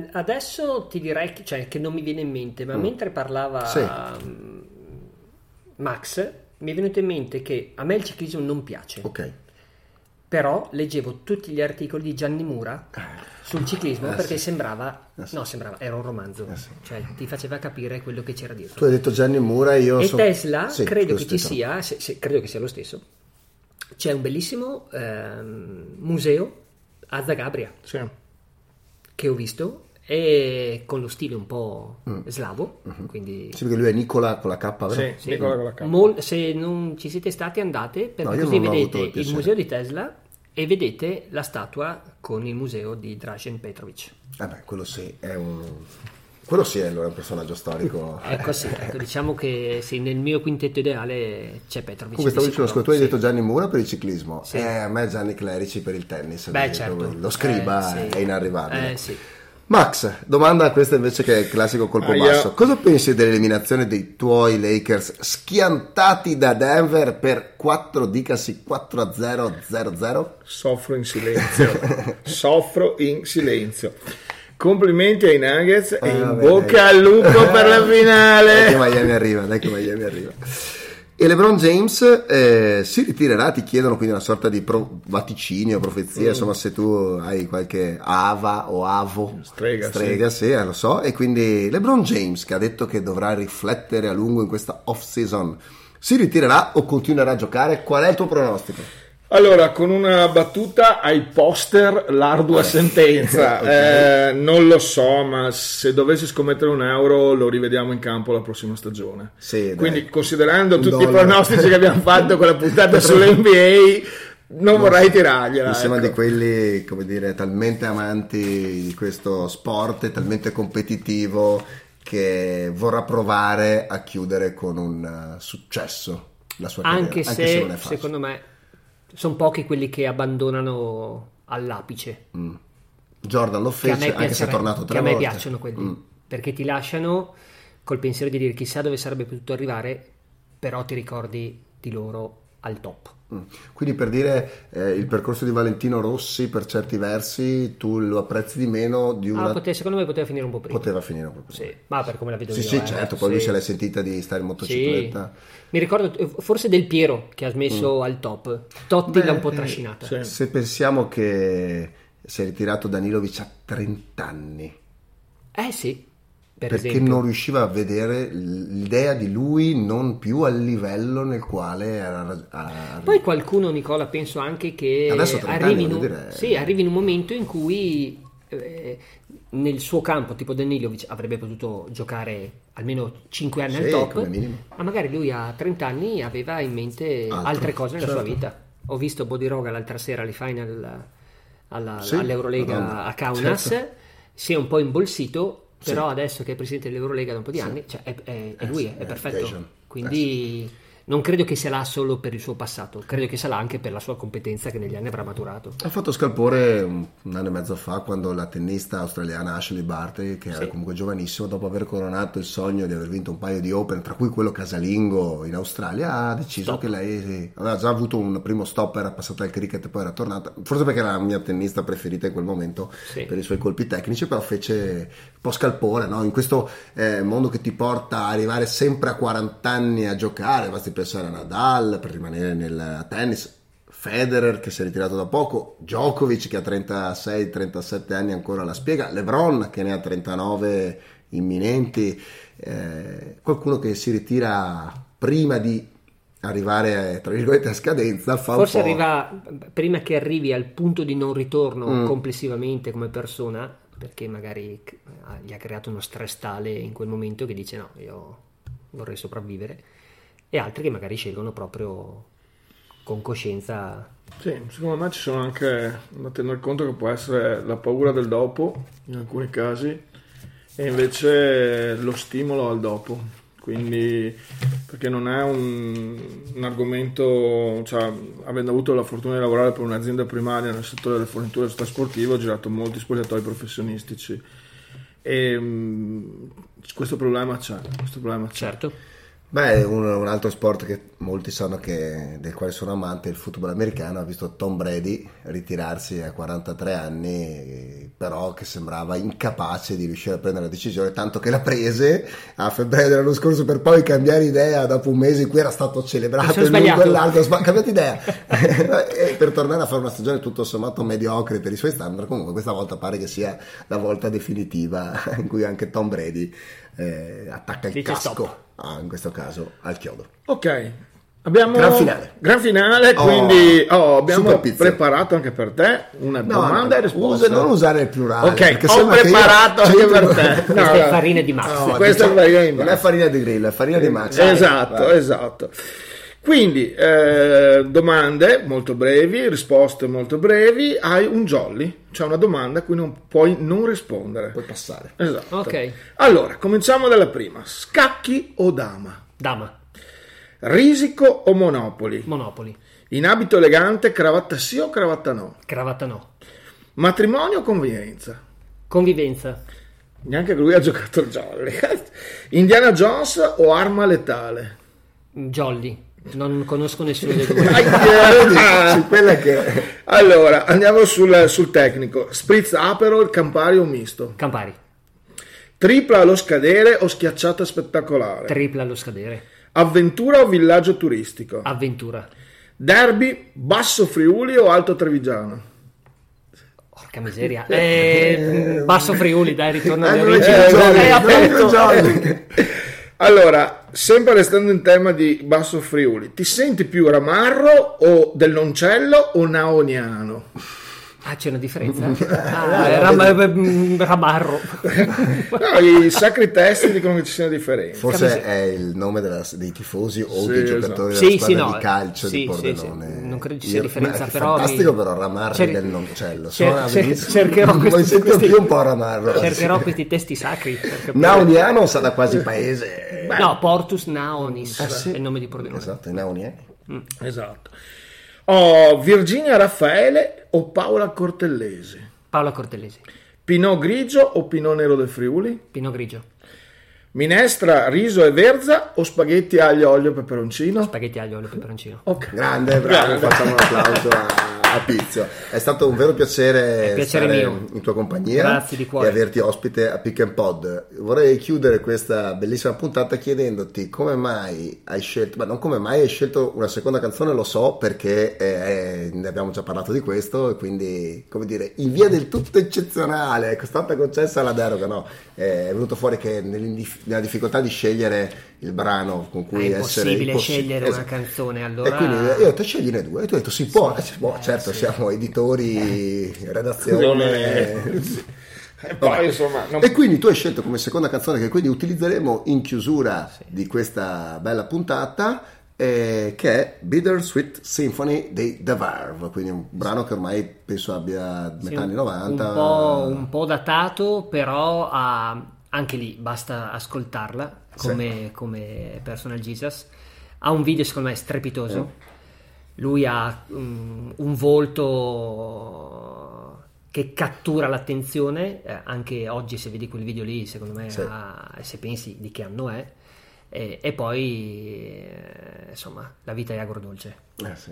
Adesso ti direi che non mi viene in mente, ma mentre parlava Max, mi è venuto in mente che a me il ciclismo non piace. Ok. Però leggevo tutti gli articoli di Gianni Mura sul ciclismo perché sembrava, era un romanzo, cioè ti faceva capire quello che c'era dietro. Tu hai detto Gianni Mura e io Tesla, credo che ci sia, credo che sia lo stesso. C'è un bellissimo museo a Zagabria che ho visto, e con lo stile un po' slavo, quindi sì, perché lui è Nicola con la K, vero? Sì, Nicola con la K. Se non ci siete stati, andate, perché così vedete il museo di Tesla e vedete la statua con il museo di Dražen Petrovic. Quello sì, quello sì, allora è un personaggio storico. Ecco, diciamo che sì, nel mio quintetto ideale c'è Petrovic. Comunque stavo dicendo, tu hai detto Gianni Mura per il ciclismo, a me Gianni Clerici per il tennis. Certo. Lo scriba è inarrivabile. Sì. Max, domanda questa invece che è il classico colpo basso. Cosa pensi dell'eliminazione dei tuoi Lakers schiantati da Denver per 4-0-0-0? Soffro in silenzio. Complimenti ai Nuggets e in bocca al lupo per la finale. Dai che Miami arriva. E LeBron James si ritirerà, ti chiedono, quindi una sorta di vaticinio, profezia, insomma, se tu hai qualche ava o avo, strega sì, lo so. E quindi LeBron James, che ha detto che dovrà riflettere a lungo in questa off-season, si ritirerà o continuerà a giocare? Qual è il tuo pronostico? Allora, con una battuta ai poster, l'ardua sentenza. Okay. Non lo so, ma se dovessi scommettere €1 lo rivediamo in campo la prossima stagione. Sì, quindi, considerando tutti i pronostici che abbiamo fatto con la puntata sull'NBA, non vorrei tirargliela. Mi sembra di quelli, come dire, talmente amanti di questo sport e talmente competitivo che vorrà provare a chiudere con un successo la sua carriera. Anche se non è facile. Secondo me sono pochi quelli che abbandonano all'apice. Jordan lo fece, anche se è tornato 3 volte. A me piacciono quelli, perché ti lasciano col pensiero di dire chissà dove sarebbe potuto arrivare, però ti ricordi di loro al top. Quindi, per dire, il percorso di Valentino Rossi per certi versi tu lo apprezzi di meno di una... secondo me poteva finire un po' prima. Sì, ma per come la vedo io. Sì, certo, poi lui se l'è sentita di stare in motocicletta. Sì. Mi ricordo forse Del Piero che ha smesso al top. Totti l'ha un po' trascinata. Sì. Se pensiamo che si è ritirato Danilovic a 30 anni. Sì. Perché esempio. Non riusciva a vedere l'idea di lui non più al livello nel quale era. Poi qualcuno, Nicola, penso anche che arrivi in un momento in cui nel suo campo, tipo Danilovic, avrebbe potuto giocare almeno 5 anni al top, ma magari lui a 30 anni aveva in mente altre cose nella sua vita. Ho visto Bodiroga l'altra sera alle final all'Eurolega a Kaunas, si è un po' imbolsito. Però adesso che è presidente dell'Eurolega da un po' di anni, cioè è lui, è perfetto. Quindi non credo che sia là solo per il suo passato, credo che sia là anche per la sua competenza che negli anni avrà maturato. Ha fatto scalpore un anno e mezzo fa, quando la tennista australiana Ashley Barty, che era comunque giovanissimo, dopo aver coronato il sogno di aver vinto un paio di Open, tra cui quello casalingo in Australia, ha deciso che lei aveva già avuto un primo stop, era passata al cricket e poi era tornata, forse perché era la mia tennista preferita in quel momento per i suoi colpi tecnici, però fece un po' scalpore, no? In questo mondo che ti porta a arrivare sempre a 40 anni a giocare, basti pensare a Nadal per rimanere nel tennis, Federer che si è ritirato da poco, Djokovic che ha 36-37 anni ancora la spiega, LeBron che ne ha 39 imminenti, qualcuno che si ritira prima di arrivare tra virgolette a scadenza forse arriva prima che arrivi al punto di non ritorno complessivamente come persona, perché magari gli ha creato uno stress tale in quel momento che dice no, io vorrei sopravvivere, e altri che magari scelgono proprio con coscienza. Sì, secondo me ci sono anche da tenere conto che può essere la paura del dopo in alcuni casi e invece lo stimolo al dopo, quindi perché non è un argomento, cioè, avendo avuto la fortuna di lavorare per un'azienda primaria nel settore delle forniture sportive, ho girato molti spogliatoi professionistici e questo problema c'è. Certo. Beh, un altro sport che molti sanno del quale sono amante, il football americano. Ha visto Tom Brady ritirarsi a 43 anni, però che sembrava incapace di riuscire a prendere la decisione, tanto che la prese a febbraio dell'anno scorso per poi cambiare idea dopo un mese in cui era stato celebrato in lungo e largo, cambiato idea e per tornare a fare una stagione tutto sommato mediocre per i suoi standard. Comunque questa volta pare che sia la volta definitiva in cui anche Tom Brady attacca il casco, in questo caso al chiodo. Ok, abbiamo gran finale, Oh, quindi abbiamo super pizza. preparato anche per te una domanda e risposta. Non usare il plurale, ok, ho preparato anche per te. Questa è farina di Max. Questa è farina di Max. Non è farina di Grillo, è farina di Max. Esatto. Quindi domande molto brevi, risposte molto brevi. Hai un jolly, cioè una domanda a cui non puoi non rispondere. Puoi passare. Esatto. Ok. Allora, cominciamo dalla prima. Scacchi o dama? Dama. Risico o Monopoli? Monopoli. In abito elegante, cravatta sì o cravatta no? Cravatta no. Matrimonio o convivenza? Convivenza. Neanche lui ha giocato il jolly. Indiana Jones o arma letale? Jolly. Non conosco nessuno dei due. Quella che... Allora, andiamo sul tecnico. Spritz Aperol, Campari o misto? Campari. Tripla allo scadere o schiacciata spettacolare? Tripla allo scadere. Avventura o villaggio turistico? Avventura. Derby, Basso Friuli o Alto Trevigiano? Porca miseria. Basso Friuli, dai, ritorno alle Jolly. origini. Allora, sempre restando in tema di Basso Friuli, ti senti più Ramarro o del Noncello o Naoniano? Ah, c'è una differenza? Ramarro. No, i sacri testi dicono che ci sia una differenza. Forse è il nome dei tifosi o Sì, dei giocatori esatto. della squadra Sì, di calcio di Pordenone. sì. Non credo ci sia differenza, È però fantastico, però Ramarri del Noncello. cercherò Mi sento più un po' Ramarro. Cercherò questi testi sacri. Nauniano sa da quasi paese. No, Portus Naonis sì. è il nome di Pordenone. Esatto, i Nauniani. Esatto. Virginia Raffaele o Paola Cortellesi? Paola Cortellesi. Pinot grigio o Pinot nero del Friuli? Pinot grigio. Minestra, riso e verza o spaghetti aglio, olio e peperoncino? Spaghetti aglio, olio e peperoncino. Ok. Bravo, facciamo un applauso a Pizio. È stato un vero piacere stare mio. in tua compagnia. Grazie di cuore. E averti ospite a Pick and Pod. Vorrei chiudere questa bellissima puntata chiedendoti come mai hai scelto, ma non come mai hai scelto una seconda canzone, lo so perché ne abbiamo già parlato di questo, e quindi, come dire, in via del tutto eccezionale è stata concessa la deroga, no? È venuto fuori che nella difficoltà di scegliere il brano con cui essere impossibile scegliere una canzone, allora. E quindi io ho detto scegliene due, e tu hai detto si può, certo, siamo editori, redazione. E poi, insomma, E quindi tu hai scelto come seconda canzone, che quindi utilizzeremo in chiusura di questa bella puntata, che è Bittersweet Symphony dei The Verve, quindi un brano che ormai penso abbia metà anni 90. Un po' datato, però anche lì basta ascoltarla come Personal Jesus. Ha un video secondo me strepitoso. Lui ha un volto che cattura l'attenzione, anche oggi se vedi quel video lì, secondo me, se pensi di che anno è, e poi insomma la vita è agrodolce. Sì.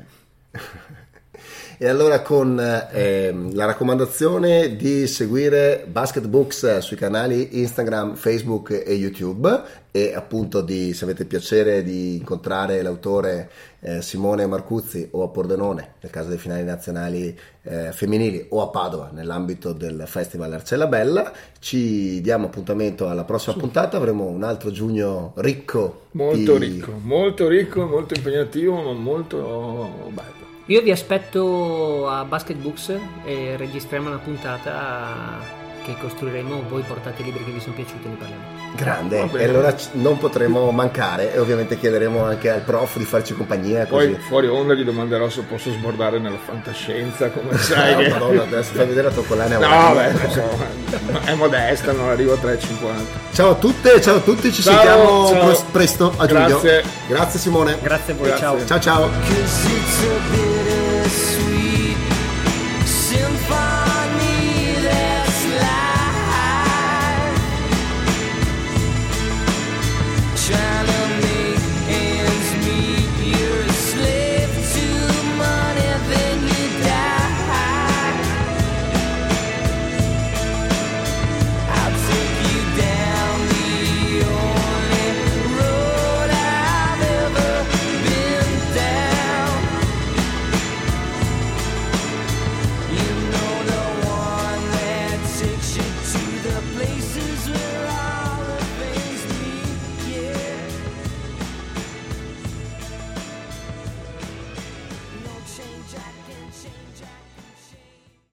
E allora con la raccomandazione di seguire Basket Books sui canali Instagram, Facebook e YouTube, e appunto se avete piacere di incontrare l'autore Simone Marcuzzi o a Pordenone nel caso dei finali nazionali femminili, o a Padova nell'ambito del Festival Arcella Bella, ci diamo appuntamento alla prossima puntata. Avremo un altro giugno ricco, molto ricco, molto impegnativo, ma molto bello. Io vi aspetto a Basket Books e registriamo una puntata che costruiremo. Voi portate i libri che vi sono piaciuti e ne parliamo. Grande, e allora non potremo mancare, e ovviamente chiederemo anche al prof di farci compagnia. Così. Poi fuori onda gli domanderò se posso sbordare nella fantascienza, come sai. Che... Madonna, adesso fai vedere la tua collana. No, è modesta, non arrivo a 3,50. Ciao a tutte, ciao a tutti, ci sentiamo presto a giugno. Grazie. Grazie Simone. Grazie a voi, ciao. Ciao.